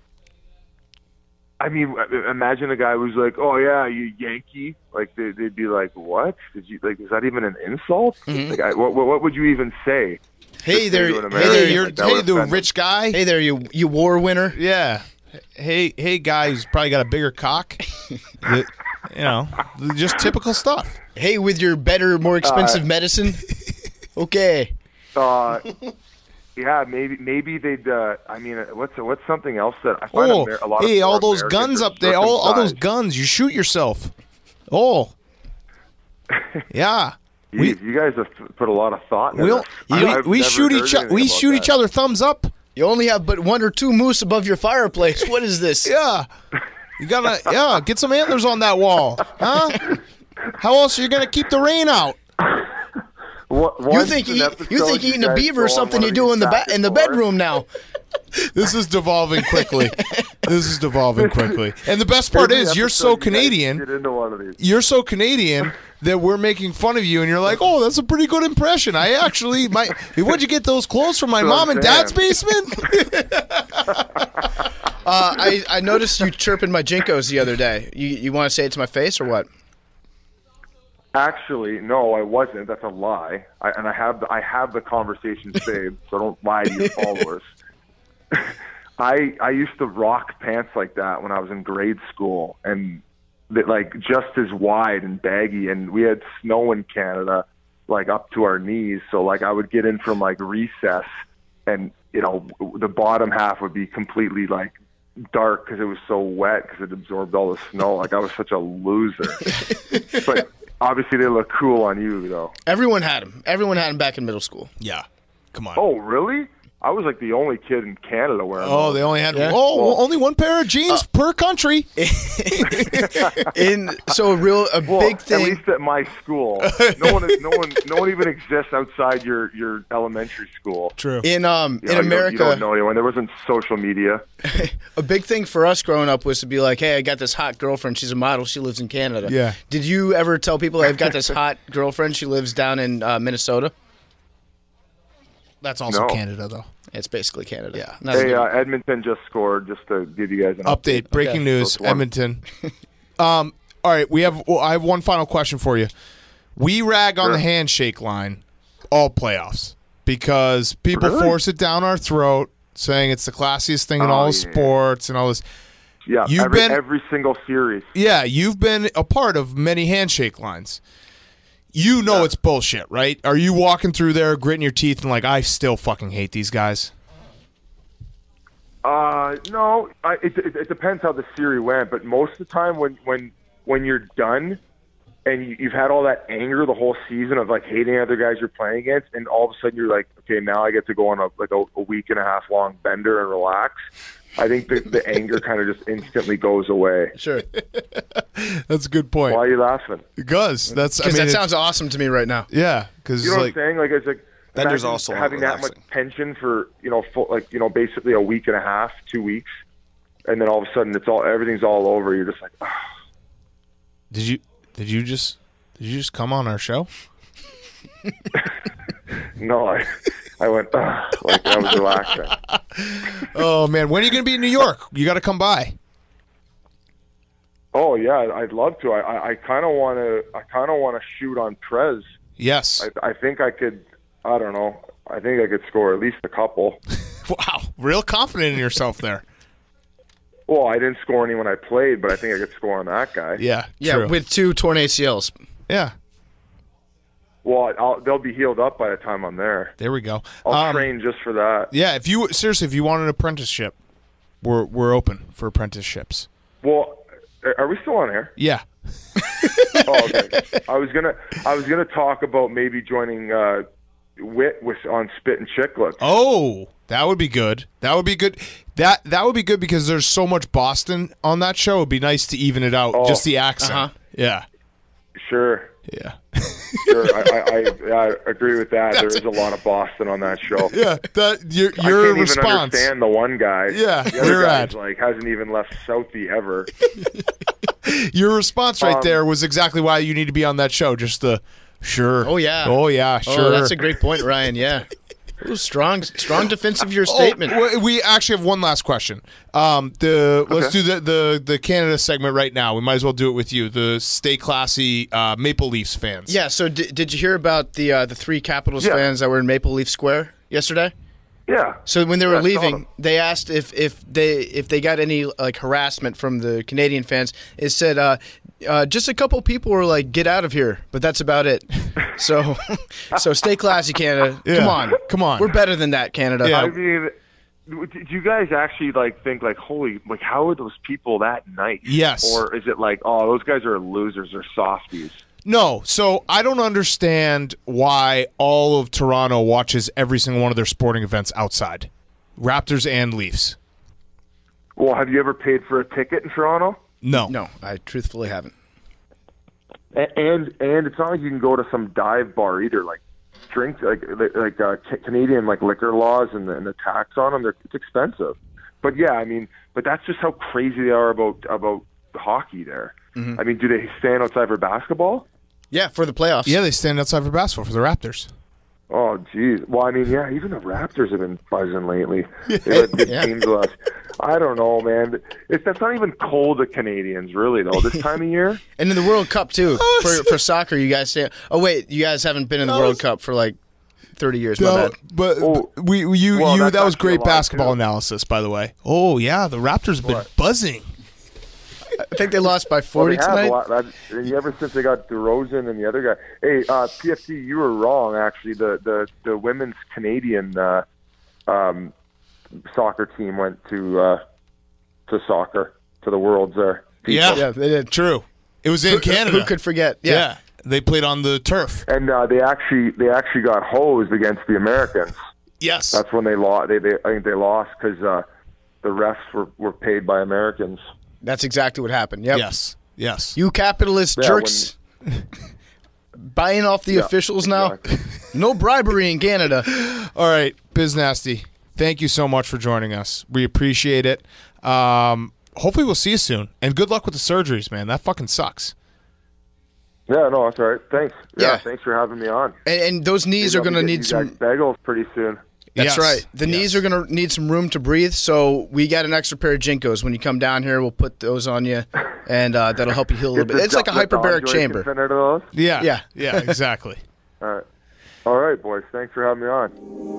I mean, imagine a guy who's like, "Oh yeah, you Yankee." Like they'd be like, "What? Did you like? Is that even an insult? Like, what would you even say?" Hey there, to an hey there, American? That would the offend rich guy. hey there, you war winner. Yeah. Hey, guy who's probably got a bigger cock. Just typical stuff. Hey, with your better, more expensive medicine. Okay. Yeah, maybe they'd. I mean, what's something else that I find a lot of all more those Americans guns are up there, all those circumcised. guns, you shoot yourself. Oh. Yeah. You guys have put a lot of thought into this. We shoot each other thumbs up. You only have but one or two moose above your fireplace. What is this? Yeah. You gotta get some antlers on that wall. Huh? How else are you gonna keep the rain out? You think eating a beaver is something you do in the bedroom now? This is devolving quickly. And the best part is you're so Canadian. Get into one of these. You're so Canadian that we're making fun of you, and you're like, "Oh, that's a pretty good impression." Where'd you get those clothes from? My mom and dad's basement? I noticed you chirping my Jinkos the other day. You want to say it to my face or what? Actually, no, I wasn't. That's a lie. I have the conversation saved, so don't lie to your followers. I used to rock pants like that when I was in grade school, and like just as wide and baggy, and we had snow in Canada, like up to our knees. So like I would get in from like recess, and the bottom half would be completely like dark because it was so wet because it absorbed all the snow. Like I was such a loser. But Obviously, they look cool on you, though. Everyone had them. Everyone had them back in middle school. Yeah. Come on. Oh, really? I was like the only kid in Canada wearing Oh, those. they only had Yeah. only one pair of jeans per country. So a Well, big at thing. least at my school, no one even exists outside your elementary school. True. In You know, America, you don't know anyone. There wasn't social media. a big thing for us growing up was to be like, hey, I got this hot girlfriend. She's a model. She lives in Canada. Yeah. Did you ever tell people I've got this hot girlfriend? She lives down in Minnesota. That's also No. Canada, though. It's basically Canada. Yeah. Not Hey, as- Edmonton just scored. Just to give you guys an Update. Breaking Okay. news. So it's one- Edmonton. All right. I have one final question for you. We rag on the handshake line all playoffs because people Really? force it down our throat, saying it's the classiest thing in Oh, all yeah. sports and all this. Yeah, You've been- every single series. Yeah, you've been a part of many handshake lines. You know it's bullshit, right? Are you walking through there, gritting your teeth, and like, I still fucking hate these guys? No, it depends how the series went, but most of the time when you're done and you've had all that anger the whole season of like hating other guys you're playing against, and all of a sudden you're like, okay, now I get to go on a week and a half long bender and relax. I think the anger kind of just instantly goes away. Sure. That's a good point. Why are you laughing? Because that's, I Because mean, that it's- sounds awesome to me right now. yeah, because You know like, what I'm saying? Like it's like Bender's imagine also having that much relaxing. tension for basically a week and a half, 2 weeks, and then all of a sudden everything's all over. You're just like, oh. did you just come on our show? No, I went like I was relaxing. Oh man, when are you going to be in New York? You got to come by. Oh yeah, I'd love to. I kind of want to. I kind of want to shoot on Prez. Yes. I think I could. I don't know. I think I could score at least a couple. Wow, real confident in yourself there. Well, I didn't score any when I played, but I think I could score on that guy. Yeah. Yeah, true. with 2 torn ACLs. yeah. Well, they'll be healed up by the time I'm there. There we go. I'll train just for that. Yeah, if you want an apprenticeship, we're open for apprenticeships. Well, are we still on air? Yeah. Oh, okay. I was gonna talk about maybe joining Wit on Spit and Chicklets. Oh, that would be good. That would be good. That would be good because there's so much Boston on that show. It'd be nice to even it out, just the accent. Uh-huh. Yeah. Sure. Yeah. Sure, I agree with that. There is a lot of Boston on that show. Yeah. That your I can't even response. understand the one guy. Yeah, the other we're guy's at. like hasn't even left Southie ever. Your response right there was exactly why you need to be on that show. Just the sure. Oh, yeah. Oh yeah. Sure. Oh, that's a great point, Ryan. Yeah. Ooh, strong defense of your statement. Oh, we actually have one last question. Let's do the Canada segment right now. We might as well do it with you. The Stay Classy Maple Leafs fans. Yeah. So did you hear about the 3 Capitals Yeah. fans that were in Maple Leaf Square yesterday? Yeah. So when they were Yeah, I saw leaving, them. they asked if they got any like harassment from the Canadian fans. It said just a couple people were like, "Get out of here," but that's about it. So stay classy, Canada. Yeah. Come on. We're better than that, Canada. Yeah. I mean, do you guys actually think holy, how are those people that nice? Yes. Or is it like, oh, those guys are losers or softies? No, so I don't understand why all of Toronto watches every single one of their sporting events outside, Raptors and Leafs. Well, have you ever paid for a ticket in Toronto? No. No, I truthfully haven't. And it's not like you can go to some dive bar either. Like drinks, Canadian liquor laws and the tax on them, it's expensive. But yeah, I mean, but that's just how crazy they are about hockey there. Mm-hmm. I mean, do they stand outside for basketball? Yeah, for the playoffs. Yeah, they stand outside for basketball for the Raptors. Oh, geez. Well, I mean, yeah, even the Raptors have been buzzing lately. They've had good Yeah. teams with us. I don't know, man. That's not even cold to Canadians, really, though, this time of year. And in the World Cup too. For soccer, you guys say, "Oh wait, you guys haven't been in the World Cup for like 30 years." My No, bad. but Oh, you well, that's that was actually great a lot, basketball too. analysis, by the way. Oh yeah, the Raptors have been buzzing. I think they lost by Well, 40 they have tonight. a lot. And ever since they got DeRozan and the other guy. Hey, PFT, you were wrong, actually. The women's Canadian soccer team went to soccer, to the Worlds there. Yeah, Yeah, they did. true. It was in Canada. Who could forget? Yeah. They played on the turf. And they actually got hosed against the Americans. Yes. That's when they lost. I think they lost because the refs were paid by Americans. That's exactly what happened. Yep. Yes. You capitalist jerks. Buying off the officials now. Exactly. No bribery in Canada. All right, Biz Nasty, thank you so much for joining us. We appreciate it. Hopefully we'll see you soon. And good luck with the surgeries, man. That fucking sucks. Yeah, no, that's all right. Thanks. Yeah. Thanks for having me on. And those knees are going to need some... bagels pretty soon. That's Yes. right. The knees are going to need some room to breathe, so we got an extra pair of Jinkos. When you come down here, we'll put those on you, and that'll help you heal a little bit. It's like a hyperbaric chamber. Yeah, exactly. All right, boys. Thanks for having me on.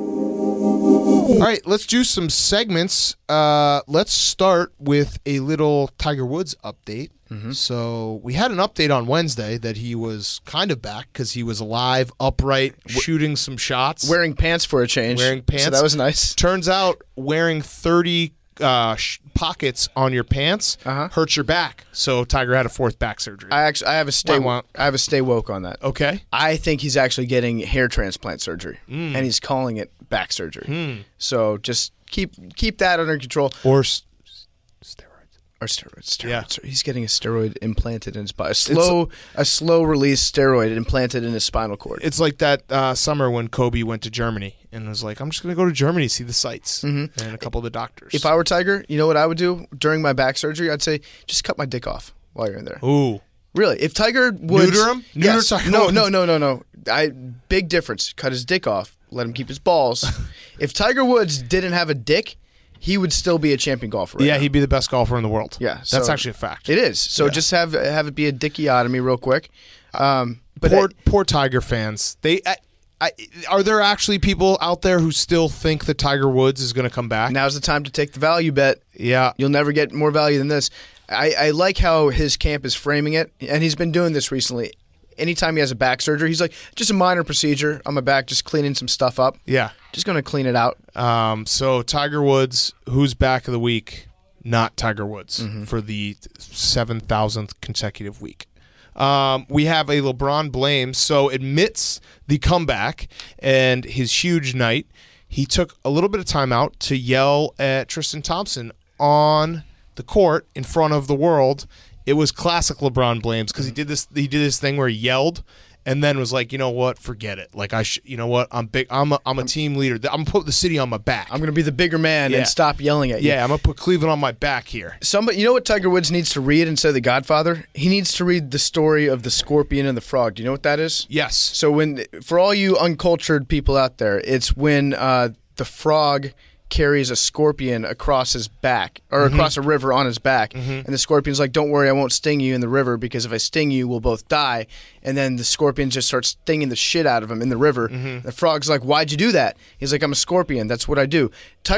All right, let's do some segments. Let's start with a little Tiger Woods update. So we had an update on Wednesday that he was kind of back because he was alive, upright, shooting some shots. Wearing pants for a change. Wearing pants. So that was nice. Turns out wearing 30 pockets on your pants hurts your back. So Tiger had a fourth back surgery. I have a stay. Wah, wah. I have a stay woke on that. Okay. I think he's actually getting hair transplant surgery, and he's calling it back surgery. So just keep that under control. Or steroids. Or steroids. Yeah. He's getting a steroid implanted in his body. A slow release steroid implanted in his spinal cord. It's like that summer when Kobe went to Germany and was like, I'm just going to go to Germany to see the sights and a couple of the doctors. If I were Tiger, you know what I would do during my back surgery? I'd say, just cut my dick off while you're in there. Ooh. Really? If Tiger Woods... Neuter him? Yes. Tiger No. Woods? Big difference. Cut his dick off. Let him keep his balls. If Tiger Woods didn't have a dick, he would still be a champion golfer right now. He'd be the best golfer in the world. Yeah. That's so actually a fact. It is. So just have it be a dickiotomy real quick. Poor Tiger fans. Are there actually people out there who still think that Tiger Woods is going to come back? Now's the time to take the value bet. Yeah. You'll never get more value than this. I like how his camp is framing it, and he's been doing this recently. Anytime he has a back surgery, he's like, just a minor procedure on my back, just cleaning some stuff up. Yeah. Just going to clean it out. So Tiger Woods, who's back of the week? Not Tiger Woods for the 7,000th consecutive week. We have a LeBron blame, so admits the comeback and his huge night. He took a little bit of time out to yell at Tristan Thompson on the court in front of the world. It was classic LeBron blames because he did this thing where he yelled and then was like, you know what, forget it. Like you know what, I'm big. I'm a team leader. I'm gonna put the city on my back. I'm going to be the bigger man and stop yelling at you. Yeah, I'm gonna put Cleveland on my back here. You know what Tiger Woods needs to read instead of The Godfather? He needs to read the story of the scorpion and the frog. Do you know what that is? Yes. So for all you uncultured people out there, it's when the frog carries a scorpion across his back or across a river on his back, and the scorpion's like, don't worry, I won't sting you in the river because if I sting you, we'll both die. And then the scorpion just starts stinging the shit out of him in the river. The frog's like, why'd you do that? He's like, I'm a scorpion, that's what I do.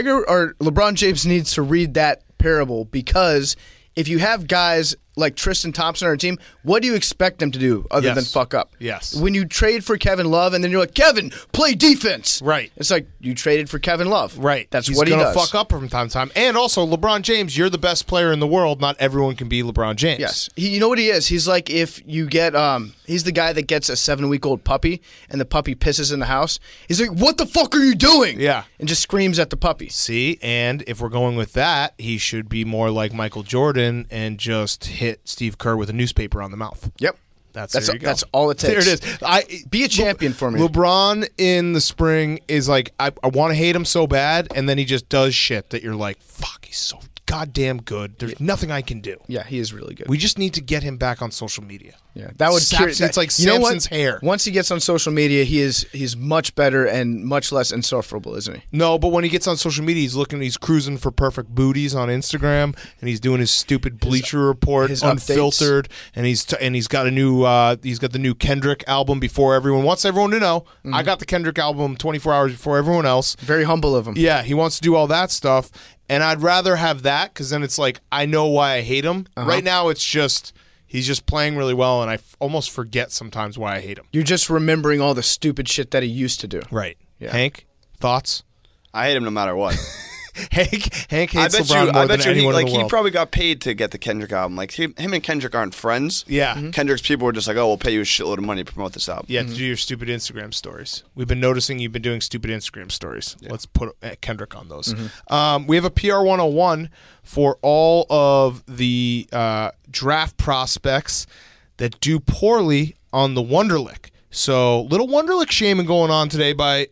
LeBron James needs to read that parable, because if you have guys like Tristan Thompson on our team, what do you expect them to do other than fuck up? Yes. When you trade for Kevin Love and then you're like, Kevin, play defense. Right. It's like you traded for Kevin Love. Right. That's He's what he does. He's going to fuck up from time to time. And also, LeBron James, you're the best player in the world. Not everyone can be LeBron James. Yes. You know what he is? He's like if you get he's the guy that gets a 7-week-old puppy and the puppy pisses in the house. He's like, what the fuck are you doing? Yeah. And just screams at the puppy. See, and if we're going with that, he should be more like Michael Jordan and just hit Steve Kerr with a newspaper on the mouth. Yep. That's all it takes. There it is. Be a champion for me. LeBron in the spring is like, I want to hate him so bad, and then he just does shit that you're like, fuck, he's so goddamn good. There's nothing I can do. Yeah, he is really good. We just need to get him back on social media. Yeah, that would cure. It's like Samson's hair. Once he gets on social media, he's much better and much less insufferable, isn't he? No, but when he gets on social media, he's cruising for perfect booties on Instagram, and he's doing his stupid Bleacher Report unfiltered, and he's got a new he's got the new Kendrick album before everyone. Wants everyone to know. I got the Kendrick album 24 hours before everyone else. Very humble of him. Yeah, he wants to do all that stuff, and I'd rather have that because then it's like I know why I hate him. Right now, it's just. He's just playing really well, and I almost forget sometimes why I hate him. You're just remembering all the stupid shit that he used to do. Right. Yeah. Hank, thoughts? I hate him no matter what. Hank I hates bet LeBron you. more I bet than you. anyone in the He world. probably got paid to get the Kendrick album. Like him and Kendrick aren't friends. Yeah. Kendrick's people were just like, "Oh, we'll pay you a shitload of money to promote this album." Yeah, to do your stupid Instagram stories. We've been noticing you've been doing stupid Instagram stories. Let's put Kendrick on those. We have a PR 101 for all of the draft prospects that do poorly on the Wonderlic. So, little Wonderlic shaming going on today by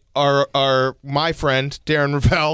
my friend Darren Ravel.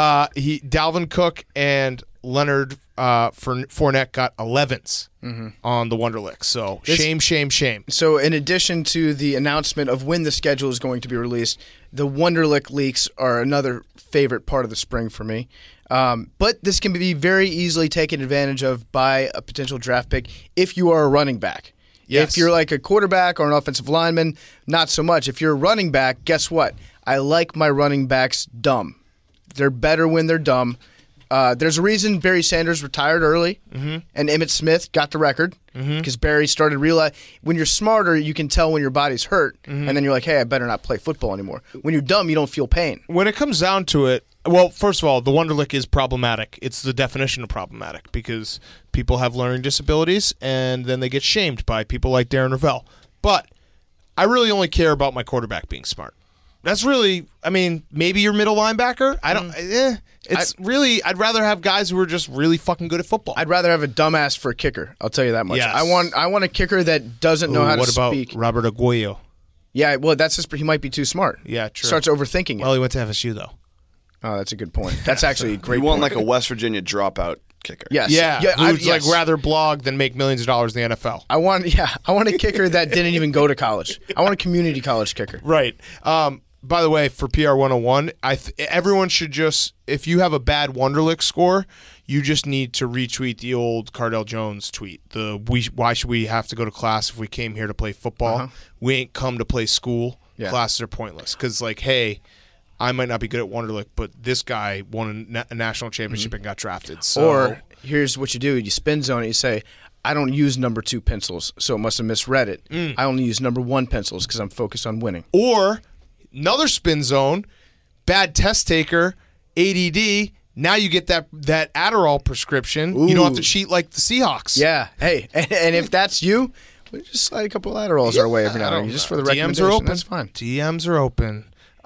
Dalvin Cook and Leonard Fournette got 11s on the Wonderlic. So, shame. So, in addition to the announcement of when the schedule is going to be released, the Wonderlic leaks are another favorite part of the spring for me. But this can be very easily taken advantage of by a potential draft pick if you are a running back. Yes. If you're like a quarterback or an offensive lineman, not so much. If you're a running back, guess what? I like my running backs dumb. They're better when they're dumb. There's a reason Barry Sanders retired early and Emmitt Smith got the record because Barry started to realize when you're smarter, you can tell when your body's hurt, and then you're like, hey, I better not play football anymore. When you're dumb, you don't feel pain. When it comes down to it, well, first of all, the Wonderlic is problematic. It's the definition of problematic because people have learning disabilities and then they get shamed by people like Darren Ravel. But I really only care about my quarterback being smart. That's really, I mean, maybe your middle linebacker. I don't. I'd rather have guys who are just really fucking good at football. I'd rather have a dumbass for a kicker. I'll tell you that much. Yes. I want a kicker that doesn't know how to what about speak. Robert Aguayo? Yeah, well, that's just he might be too smart. Yeah, true. Starts overthinking it. Well, he went to FSU though. Oh, that's a good point. That's actually a great. You want point. like a West Virginia dropout kicker. Yes. Yeah, who'd yes. like rather blog than make millions of dollars in the NFL. I want a kicker that didn't even go to college. I want a community college kicker. Right. By the way, for PR 101, everyone should just, if you have a bad Wonderlic score, you just need to retweet the old Cardell Jones tweet. Why should we have to go to class if we came here to play football? We ain't come to play school. Yeah. Classes are pointless. Because, like, hey, I might not be good at Wonderlic, but this guy won a national championship and got drafted. So. Or here's what you do: you spin zone it. You say, "I don't use number 2 pencils, so it must have misread it. I only use number 1 pencils because I'm focused on winning." Or another spin zone, bad test taker, ADD. Now you get that Adderall prescription. Ooh. You don't have to cheat like the Seahawks. Yeah. Hey, and if that's you, we just slide a couple of Adderalls our way every now and then, just for the DMs recommendation. are open. That's fine. DMs are open.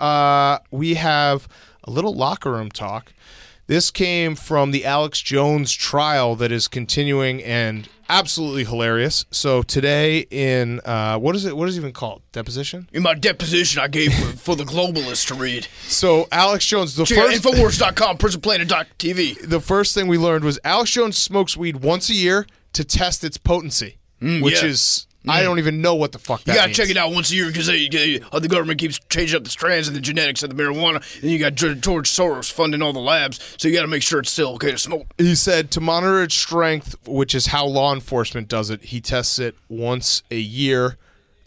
We have a little locker room talk. This came from the Alex Jones trial that is continuing and absolutely hilarious. So today in what is it even called? Deposition? In my deposition, I gave for the globalists to read. So Alex Jones, Check out Infowars.com, PrisonPlanet.tv. the first thing we learned was Alex Jones smokes weed once a year to test its potency, which yeah. is I don't even know what the fuck that You gotta means. check it out once a year because the government keeps changing up the strands and the genetics of the marijuana, and you got George Soros funding all the labs, so you gotta make sure it's still okay to smoke. He said to monitor its strength, which is how law enforcement does it, he tests it once a year,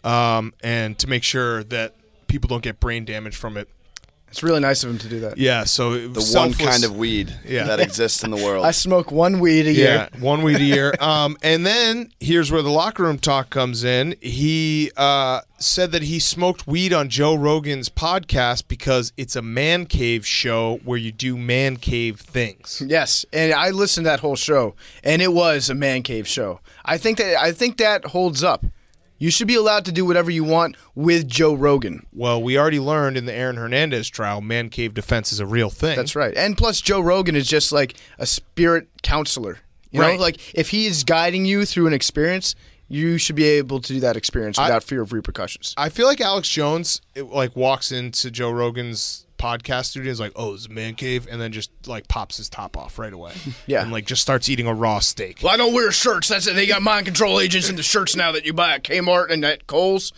and to make sure that people don't get brain damage from it. It's really nice of him to do that. Yeah, so The one kind of weed Yeah. that exists in the world. I smoke one weed a year. Yeah, one weed a year. And then here's where the locker room talk comes in. He said that he smoked weed on Joe Rogan's podcast because it's a man cave show where you do man cave things. Yes, and I listened to that whole show, and it was a man cave show. I think that holds up. You should be allowed to do whatever you want with Joe Rogan. Well, we already learned in the Aaron Hernandez trial, man cave defense is a real thing. That's right. And plus, Joe Rogan is just like a spirit counselor. You know, Right. like if he is guiding you through an experience, you should be able to do that experience without fear of repercussions. I feel like Alex Jones walks into Joe Rogan's podcast studio and is like, oh, it's a man cave, and then just like pops his top off right away. Yeah. And just starts eating a raw steak. Well, I don't wear shirts. That's it. They got mind control agents in the shirts now that you buy at Kmart and at Kohl's.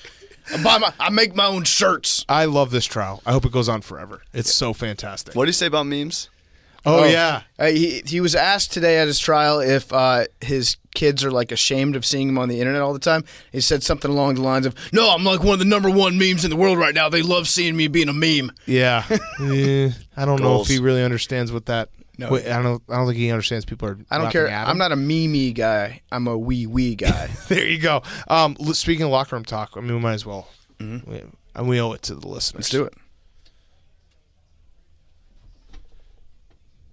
I make my own shirts. I love this trial. I hope it goes on forever. It's so fantastic. What do you say about memes? Oh, yeah. He was asked today at his trial if his kids are like ashamed of seeing him on the internet all the time. He said something along the lines of, "No, I'm like one of the number 1 memes in the world right now. They love seeing me being a meme." Yeah. I don't know if Goals. he really understands what that. No. Wait, I don't think he understands people are. I don't laughing care. at him. I'm not a meme guy. I'm a wee guy. There you go. Speaking of locker room talk, I mean, we might as well. And we owe it to the listeners. Let's do it.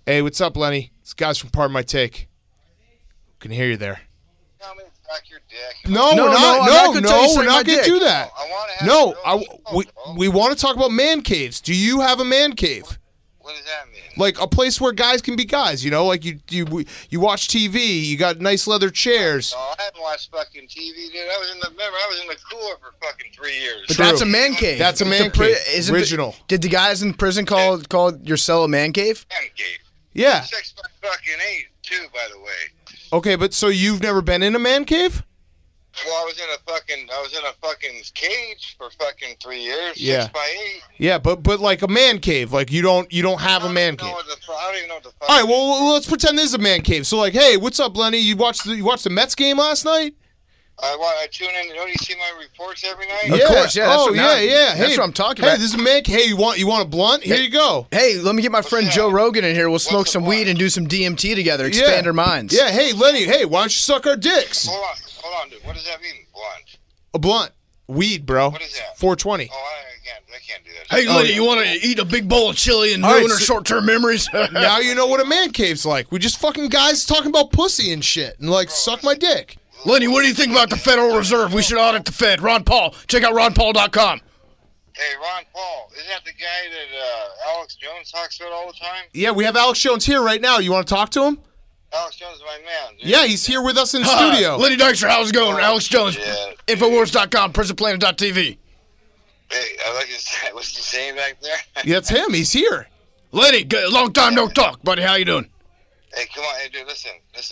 Hey, what's up, Lenny? It's guys from Part of My Take. Can hear you there. Tell me to suck your dick. No, we're I'm not. not gonna tell you No, suck we're my not going to dick. do that. I want to have No, a real talk, we want to talk about man caves. Do you have a man cave? What does that mean? Like a place where guys can be guys, you know? Like you watch TV, you got nice leather chairs. No, I haven't watched fucking TV, dude. I was in the cooler for fucking 3 years. But True. that's a man cave. That's a It's man cave. isn't the- Original. did the guys in prison call your cell a man cave? Man cave. Yeah. 6'8" too, by the way. Okay, but so you've never been in a man cave? Well, I was in a fucking cage for fucking 3 years. Yeah. 6'8". Yeah, but like a man cave, like you don't have a man cave. I don't even know what the fuck. All right, well let's pretend this is a man cave. So like, hey, what's up, Lenny? You watched the Mets game last night? I tune in. Don't you see my reports every night? Of course, yeah. That's oh, what yeah, now- yeah. That's Hey, what I'm talking hey, about. this is a man. Hey, you want a blunt? Here you go. Hey, let me get my friend that? Joe Rogan in here. We'll smoke What's some the weed what? and do some DMT together. Expand our minds. Yeah. Hey, Lenny. Hey, why don't you suck our dicks? Hold on, dude. What does that mean, blunt? A blunt, weed, bro. What is that? 420. Oh, I can't do that. Hey, Lenny, you want to eat a big bowl of chili and All right, ruin our so- short-term memories? Now you know what a man cave's like. We just fucking guys talking about pussy and shit and like suck my dick. Lenny, what do you think about the Federal Reserve? We should audit the Fed. Ron Paul. Check out ronpaul.com. Hey, Ron Paul, isn't that the guy that Alex Jones talks about all the time? Yeah, we have Alex Jones here right now. You want to talk to him? Alex Jones is my man, dude. Yeah, he's here with us in the studio. Lenny Dykstra, how's it going? Alex Jones. Yeah. Infowars.com, prisonplanet.tv. Hey, I like his, what's he saying back there? Yeah, it's him. He's here. Lenny, long time no talk, buddy. How you doing? Hey, come on, hey, dude, listen.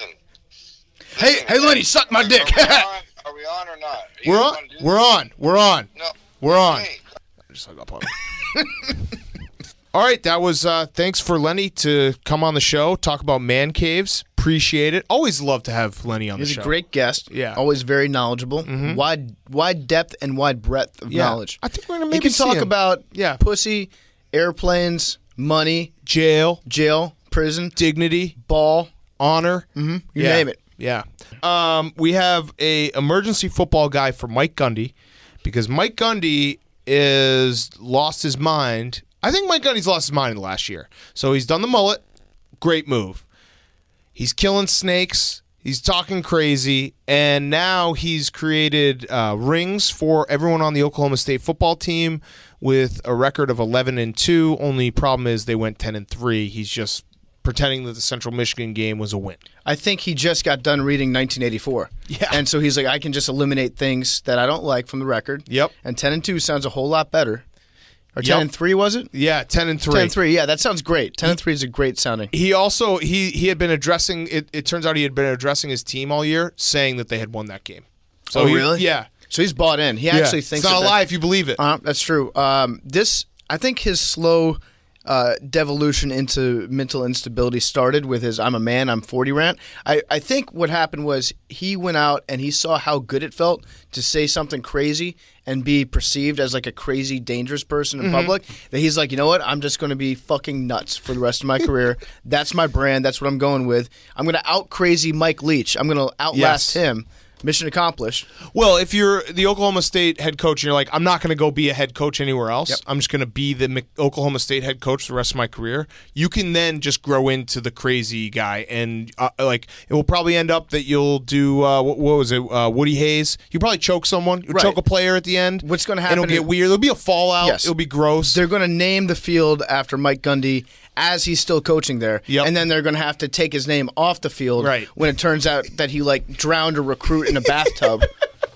Hey, Lenny, suck my dick. Are we on or not? We're on. We're on. We're on. No. We're on. Hey, I just hung up on him. All right, that was thanks for Lenny to come on the show, talk about man caves. Appreciate it. Always love to have Lenny on the He's show. a great guest. Yeah. Always very knowledgeable. Wide depth and wide breadth of Yeah. knowledge. I think we're gonna He maybe can see talk him. about Yeah. pussy, airplanes, money, Jail, jail, prison, dignity, ball. honor. You name it. Yeah. We have a emergency football guy for Mike Gundy because Mike Gundy is lost his mind. I think Mike Gundy's lost his mind in the last year. So he's done the mullet. Great move. He's killing snakes. He's talking crazy. And now he's created rings for everyone on the Oklahoma State football team with a record of 11-2. Only problem is they went 10-3. He's just pretending that the Central Michigan game was a win. I think he just got done reading 1984. Yeah. And so he's like, I can just eliminate things that I don't like from the record. Yep. And 10-2 sounds a whole lot better. Or Yep. 10-3 was it? Yeah, 10-3. 10-3, yeah, that sounds great. 10-3 is a great sounding. He also he had been addressing it. It turns out he had been addressing his team all year, saying that they had won that game. So Oh, he- really? Yeah. So he's bought in. He actually Yeah. thinks it's not that a lie if you believe it. That's true. I think his slow devolution into mental instability started with his "I'm a man, I'm 40" rant. I think what happened was he went out and he saw how good it felt to say something crazy and be perceived as like a crazy, dangerous person in public. That he's like, you know what? I'm just going to be fucking nuts for the rest of my career. That's my brand. That's what I'm going with. I'm going to out crazy Mike Leach. I'm going to outlast Yes. him. Mission accomplished. Well, if you're the Oklahoma State head coach and you're like, I'm not going to go be a head coach anywhere else. Yep. I'm just going to be the Oklahoma State head coach the rest of my career. You can then just grow into the crazy guy, and like it will probably end up that you'll do what was it, Woody Hayes? You probably choke someone, you Right. choke a player at the end. What's gonna And happen it'll get is- weird. There'll be a fallout. Yes. It'll be gross. They're going to name the field after Mike Gundy as he's still coaching there. Yep. And then they're going to have to take his name off the field Right. when it turns out that he like drowned a recruit in a bathtub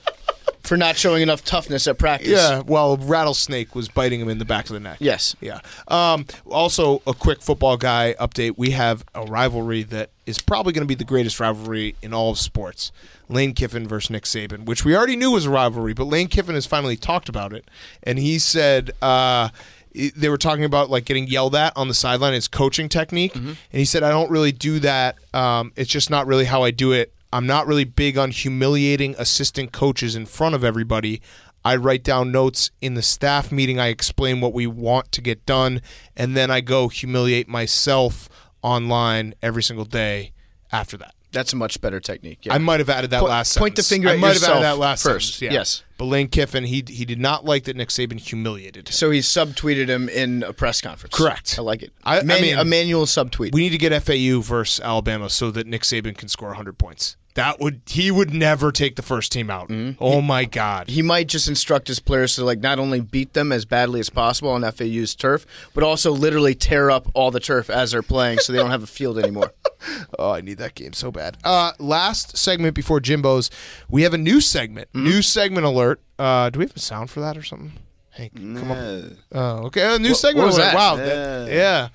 for not showing enough toughness at practice. Yeah, well, Rattlesnake was biting him in the back of the neck. Yes. Yeah. Also, a quick football guy update. We have a rivalry that is probably going to be the greatest rivalry in all of sports. Lane Kiffin versus Nick Saban, which we already knew was a rivalry, but Lane Kiffin has finally talked about it. And he said they were talking about like getting yelled at on the sideline, his coaching technique. And he said, I don't really do that. It's just not really how I do it. I'm not really big on humiliating assistant coaches in front of everybody. I write down notes in the staff meeting. I explain what we want to get done, and then I go humiliate myself online every single day after that. That's a much better technique. Yeah. I might have added that last Point the sentence. finger I at might yourself have added that last first. sentence, yeah. Yes. But Lane Kiffin, he did not like that Nick Saban humiliated him. So he subtweeted him in a press conference. Correct. I like it. I mean, a manual subtweet. We need to get FAU versus Alabama so that Nick Saban can score 100 points. He would never take the first team out. Oh my God. He might just instruct his players to not only beat them as badly as possible on FAU's turf, but also literally tear up all the turf as they're playing so they don't have a field anymore. Oh, I need that game so bad. Last segment before Jimbo's, we have a new segment. New segment alert. Do we have a sound for that or something? Hank, come up. Oh, okay. New segment was alert. that? Wow.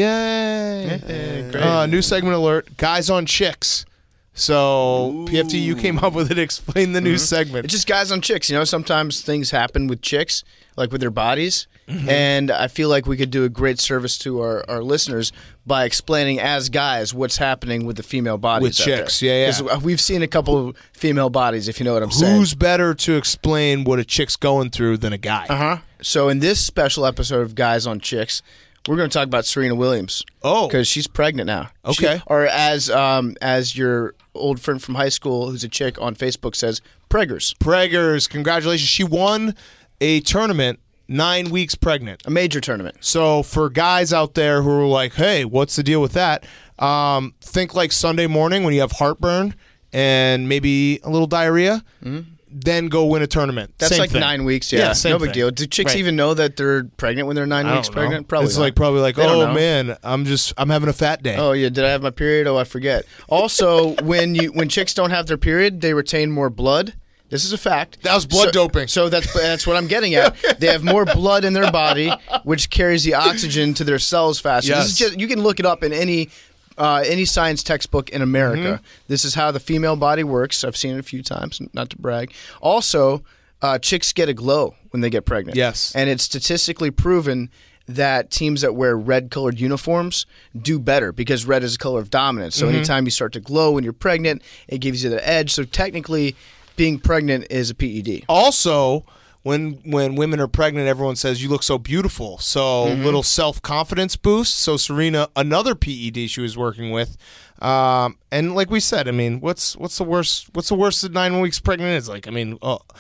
Yeah. Great. New segment alert. Guys on Chicks. So, PFT, you came up with it. Explain the new segment. It's just guys on chicks. Sometimes things happen with chicks, like with their bodies. And I feel like we could do a great service to our listeners by explaining as guys what's happening with the female bodies With out chicks, there. yeah. 'Cause we've seen a couple of female bodies, if you know what I'm saying. Who's better to explain what a chick's going through than a guy? So in this special episode of Guys on Chicks, we're going to talk about Serena Williams. Oh. Because she's pregnant now. Okay. Or as your old friend from high school who's a chick on Facebook says, preggers. Preggers, congratulations. She won a tournament 9 weeks pregnant. A major tournament. So for guys out there who are like, hey, what's the deal with that? Think like Sunday morning when you have heartburn and maybe a little diarrhea. Then go win a tournament. That's Same like thing. 9 weeks, yeah. same No big thing. deal. Do chicks Right. even know that they're pregnant when they're 9 I weeks don't know. pregnant? Probably It's not. probably like, They don't oh know. man, I'm having a fat day. Oh yeah, did I have my period? Oh, I forget. Also, when chicks don't have their period, they retain more blood. This is a fact. That was blood doping. So that's what I'm getting at. They have more blood in their body, which carries the oxygen to their cells faster. Yes. This is just, you can look it up in any science textbook in America. This is how the female body works. I've seen it a few times, not to brag. Also, chicks get a glow when they get pregnant. Yes. And it's statistically proven that teams that wear red-colored uniforms do better because red is a color of dominance. So anytime you start to glow when you're pregnant, it gives you the edge. So technically, being pregnant is a PED. Also, when women are pregnant, everyone says you look so beautiful. So little self-confidence boost. So Serena, another PED she was working with, and like we said, I mean, what's the worst? What's the worst that 9 weeks pregnant is? Like, I mean,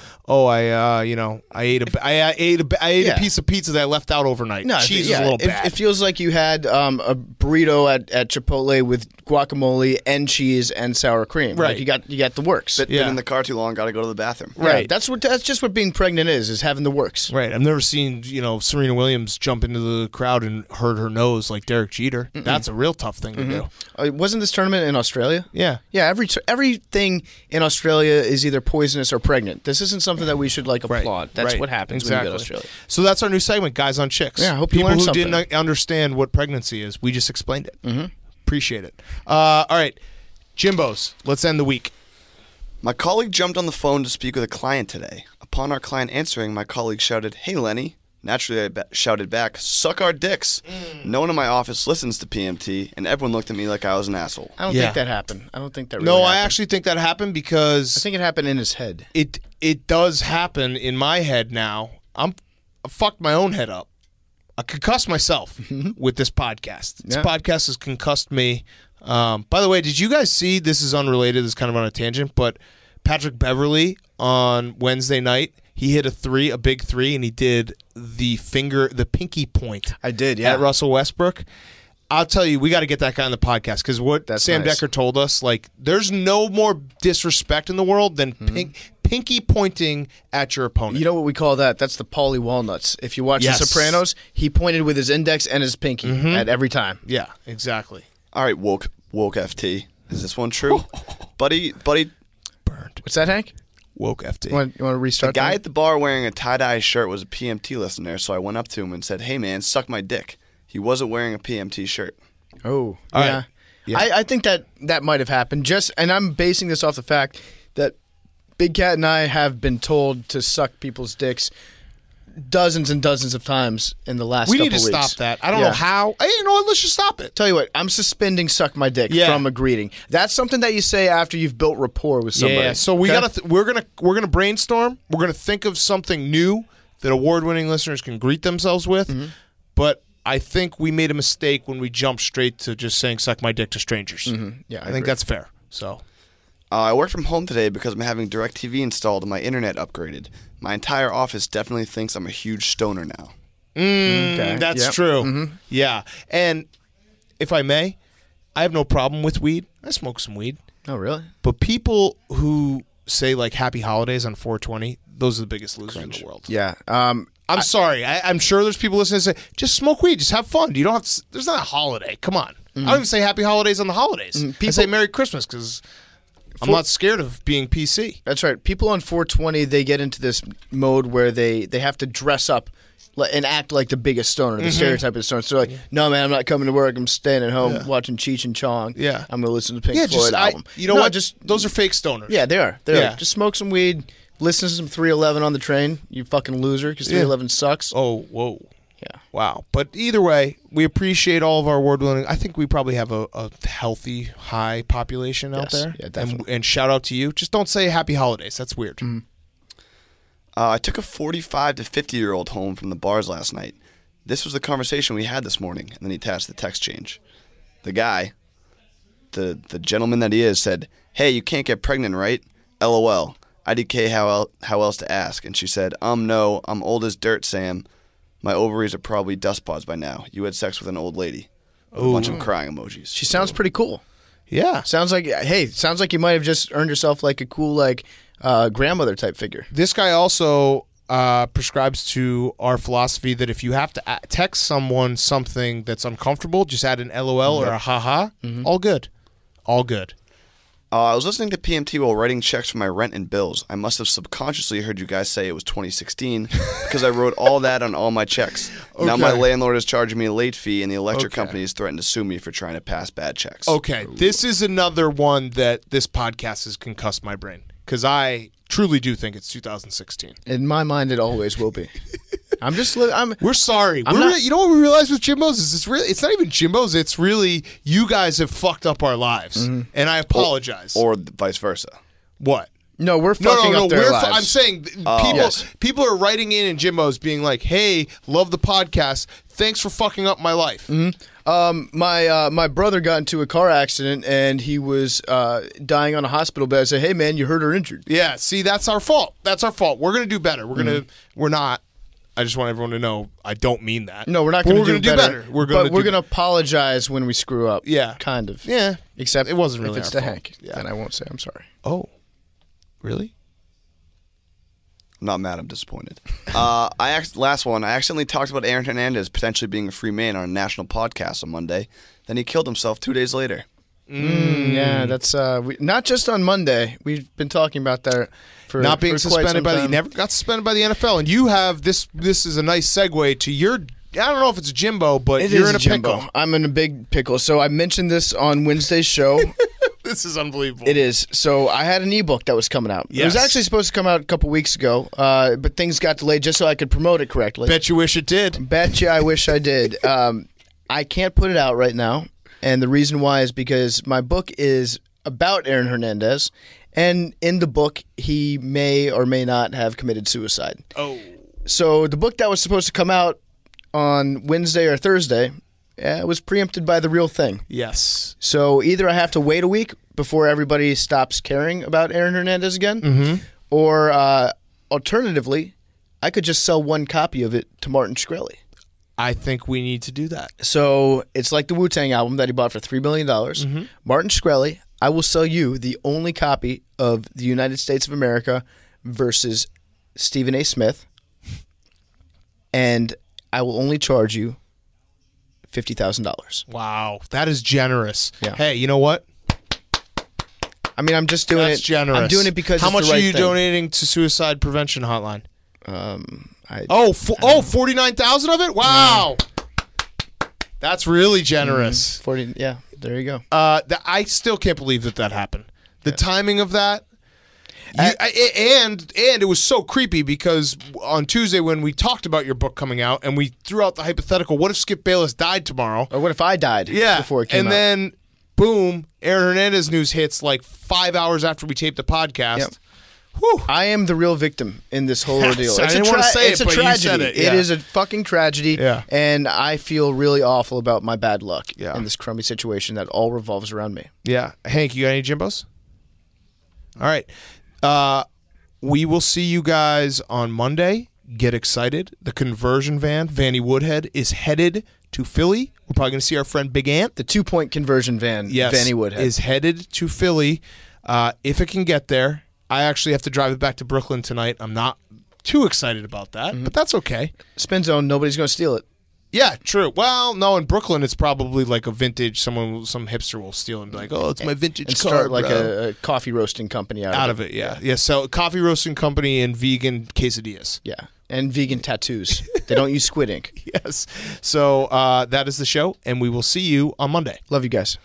I ate a piece of pizza that I left out overnight. No, Cheese is a little bad. It feels like you had a burrito at Chipotle with guacamole and cheese and sour cream. Right. Like you got the works. Been in the car too long, got to go to the bathroom. Right. That's just what being pregnant is having the works. Right. I've never seen, Serena Williams jump into the crowd and hurt her nose like Derek Jeter. That's a real tough thing to do. Wasn't this tournament in Australia? Yeah. Yeah, everything in Australia is either poisonous or pregnant. This isn't something that we should applaud. That's what happens when you go to Australia. So that's our new segment, Guys on Chicks. Yeah, I hope you People learned who something. didn't understand what pregnancy is, we just explained it. Appreciate it. All right, Jimbo's, let's end the week. My colleague jumped on the phone to speak with a client today. Upon our client answering, my colleague shouted, "Hey, Lenny." Naturally, I shouted back, "Suck our dicks." No one in my office listens to PMT, and everyone looked at me like I was an asshole. I don't think that happened. I don't think that really No, happened. I actually think that happened because I think it happened in his head. it does happen in my head now. I fucked my own head up. I concussed myself with this podcast. This podcast has concussed me. By the way, did you guys see, this is unrelated, this is kind of on a tangent, but Patrick Beverley on Wednesday night, he hit a big three, and he did the pinky point. I did, yeah. At Russell Westbrook. I'll tell you, we got to get that guy on the podcast because what Sam nice. Decker told us, like, there's no more disrespect in the world than pinky pointing at your opponent. You know what we call that? That's the Paulie Walnuts. If you watch Yes. The Sopranos, he pointed with his index and his pinky at every time. Yeah, exactly. All right, woke FT. Is this one true? buddy, Burned. What's that, Hank? Woke FT. You want to the restart guy that? at the bar wearing a tie-dye shirt was a PMT listener, so I went up to him and said, "Hey, man, suck my dick." He wasn't wearing a PMT shirt. Oh, All yeah. right. Yeah. I think that might have happened. And I'm basing this off the fact that Big Cat and I have been told to suck people's dicks dozens and dozens of times in the last We couple need to weeks. stop that. I don't know how. Hey, you know what? Let's just stop it. Tell you what, I'm suspending suck my dick Yeah. from a greeting. That's something that you say after you've built rapport with somebody. Yeah. So we Okay? gotta. We're gonna brainstorm. We're gonna think of something new that award-winning listeners can greet themselves with. But I think we made a mistake when we jumped straight to just saying "suck my dick" to strangers. Yeah, I think that's fair. So I work from home today because I'm having DirecTV installed and my internet upgraded. My entire office definitely thinks I'm a huge stoner now. Okay. That's true. Mm-hmm. Yeah. And if I may, I have no problem with weed. I smoke some weed. Oh, really? But people who say like Happy Holidays on 420, those are the biggest losers in the world. Yeah. I'm sorry. I'm sure there's people listening to say, just smoke weed. Just have fun. You don't have to, there's not a holiday. Come on. I don't even say Happy Holidays on the holidays. I say Merry Christmas because I'm not scared of being PC. That's right. People on 420, they get into this mode where they have to dress up and act like the biggest stoner, the stereotype of the stoner. So they're like, no, man, I'm not coming to work. I'm staying at home watching Cheech and Chong. Yeah. I'm going to listen to the Pink Floyd album. You know what? Just those are fake stoners. Yeah, they are. Just smoke some weed, listen to some 311 on the train, you fucking loser, because 311 sucks. Oh, whoa. Yeah. Wow. But either way, we appreciate all of our award-winning. I think we probably have a healthy, high population out there. Yeah, definitely. And shout out to you. Just don't say Happy Holidays. That's weird. I took a 45 to 50-year-old home from the bars last night. This was the conversation we had this morning, and then he attached the text change. The guy, the gentleman that he is, said, "Hey, you can't get pregnant, right? LOL. IDK, how else to ask?" And she said, no, I'm old as dirt, Sam. My ovaries are probably dust pods by now. You had sex with an old lady. A bunch of crying emojis. She sounds pretty cool. Yeah. Sounds like you might have just earned yourself like a cool grandmother type figure. This guy also prescribes to our philosophy that if you have to text someone something that's uncomfortable, just add an LOL or a haha. All good. All good. I was listening to PMT while writing checks for my rent and bills. I must have subconsciously heard you guys say it was 2016 because I wrote all that on all my checks. Okay. Now my landlord is charging me a late fee, and the electric company has threatened to sue me for trying to pass bad checks. Okay, this is another one that this podcast has concussed my brain because I truly do think it's 2016. In my mind, it always will be. We're sorry. You know what we realized with Jimbo's is it's not even Jimbo's. It's really you guys have fucked up our lives, and I apologize. Or vice versa. What? No, we're fucking up their lives. I'm saying people are writing in Jimbo's being like, "Hey, love the podcast. Thanks for fucking up my life." My brother got into a car accident and he was dying on a hospital bed. I said, "Hey, man, you hurt or injured?" Yeah. See, that's our fault. We're gonna do better. We're not. I just want everyone to know I don't mean that. No, we're not going to do better. We're going to apologize when we screw up. Yeah. Kind of. Yeah. Except it wasn't really if it's our to fault. Hank, then I won't say I'm sorry. Oh. Really? I'm not mad. I'm disappointed. Last one. I accidentally talked about Aaron Hernandez potentially being a free man on a national podcast on Monday. Then he killed himself 2 days later. Yeah, that's not just on Monday. We've been talking about that for not being suspended by he never got suspended by the NFL, and you have this. This is a nice segue to your. I don't know if it's a Jimbo, but you're in a pickle. I'm in a big pickle. So I mentioned this on Wednesday's show. This is unbelievable. It is. So I had an ebook that was coming out. Yes. It was actually supposed to come out a couple weeks ago, but things got delayed just so I could promote it correctly. Bet you wish it did. Bet you I wish I did. I can't put it out right now. And the reason why is because my book is about Aaron Hernandez, and in the book, he may or may not have committed suicide. Oh. So the book that was supposed to come out on Wednesday or Thursday was preempted by the real thing. Yes. So either I have to wait a week before everybody stops caring about Aaron Hernandez again, or alternatively, I could just sell one copy of it to Martin Shkreli. I think we need to do that. So it's like the Wu-Tang album that he bought for $3 million. Martin Shkreli, I will sell you the only copy of The United States of America versus Stephen A. Smith, and I will only charge you $50,000. Wow, that is generous. Yeah. Hey, you know what? I mean, I'm just doing That's it. generous. I'm doing it because how it's much the right are you thing. donating to Suicide Prevention Hotline? 49,000 of it? Wow. That's really generous. 40. Yeah, there you go. I still can't believe that happened. The timing of that. And it was so creepy because on Tuesday when we talked about your book coming out and we threw out the hypothetical, what if Skip Bayless died tomorrow? Or what if I died before it came out? And then, boom, Aaron Hernandez news hits like 5 hours after we taped the podcast. Yep. Whew. I am the real victim in this whole ordeal. I didn't want to say it, but tragedy. you said it. Yeah. It is a fucking tragedy, Yeah. and I feel really awful about my bad luck Yeah. in this crummy situation that all revolves around me. Yeah. Hank, you got any Jimbos? All right. We will see you guys on Monday. Get excited. The conversion van, Vanny Woodhead, is headed to Philly. We're probably going to see our friend Big Ant. The 2-point conversion van, Vanny Woodhead. Is headed to Philly. If it can get there, I actually have to drive it back to Brooklyn tonight. I'm not too excited about that, but that's okay. Spin zone, nobody's going to steal it. Yeah, true. Well, no, in Brooklyn, it's probably like a vintage. Some hipster will steal and be like, "Oh, it's my vintage and car." Start like a coffee roasting company out of it. Yeah. So, coffee roasting company and vegan quesadillas. Yeah, and vegan tattoos. They don't use squid ink. Yes. So that is the show, and we will see you on Monday. Love you guys.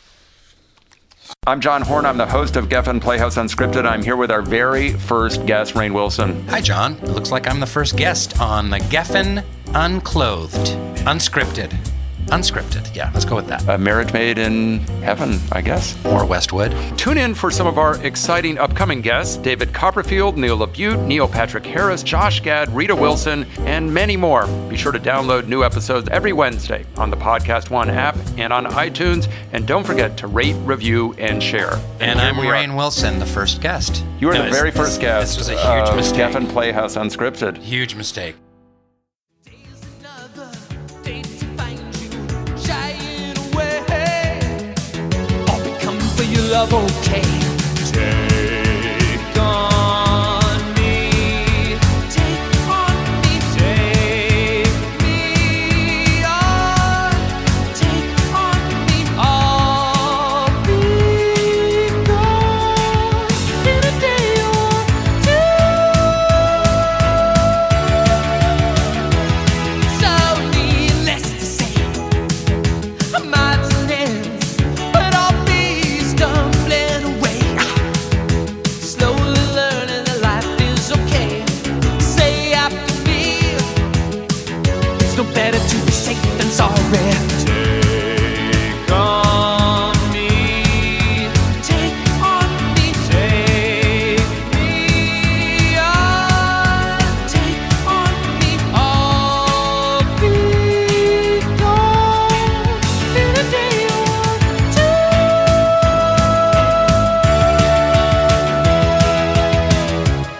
I'm John Horn. I'm the host of Geffen Playhouse Unscripted. I'm here with our very first guest, Rainn Wilson. Hi, John. It looks like I'm the first guest on the Geffen Unclothed, Unscripted. Unscripted, yeah, let's go with that. A marriage made in heaven, I guess. Or Westwood. Tune in for some of our exciting upcoming guests: David Copperfield, Neil LaBute, Neil Patrick Harris, Josh Gad, Rita Wilson, and many more. Be sure to download new episodes every Wednesday on the Podcast One app and on iTunes. And don't forget to rate, review, and share. And I'm Rainn Wilson, the first guest. You were the very first guest. This was a huge mistake. Geffen Playhouse Unscripted. Huge mistake. Love, okay.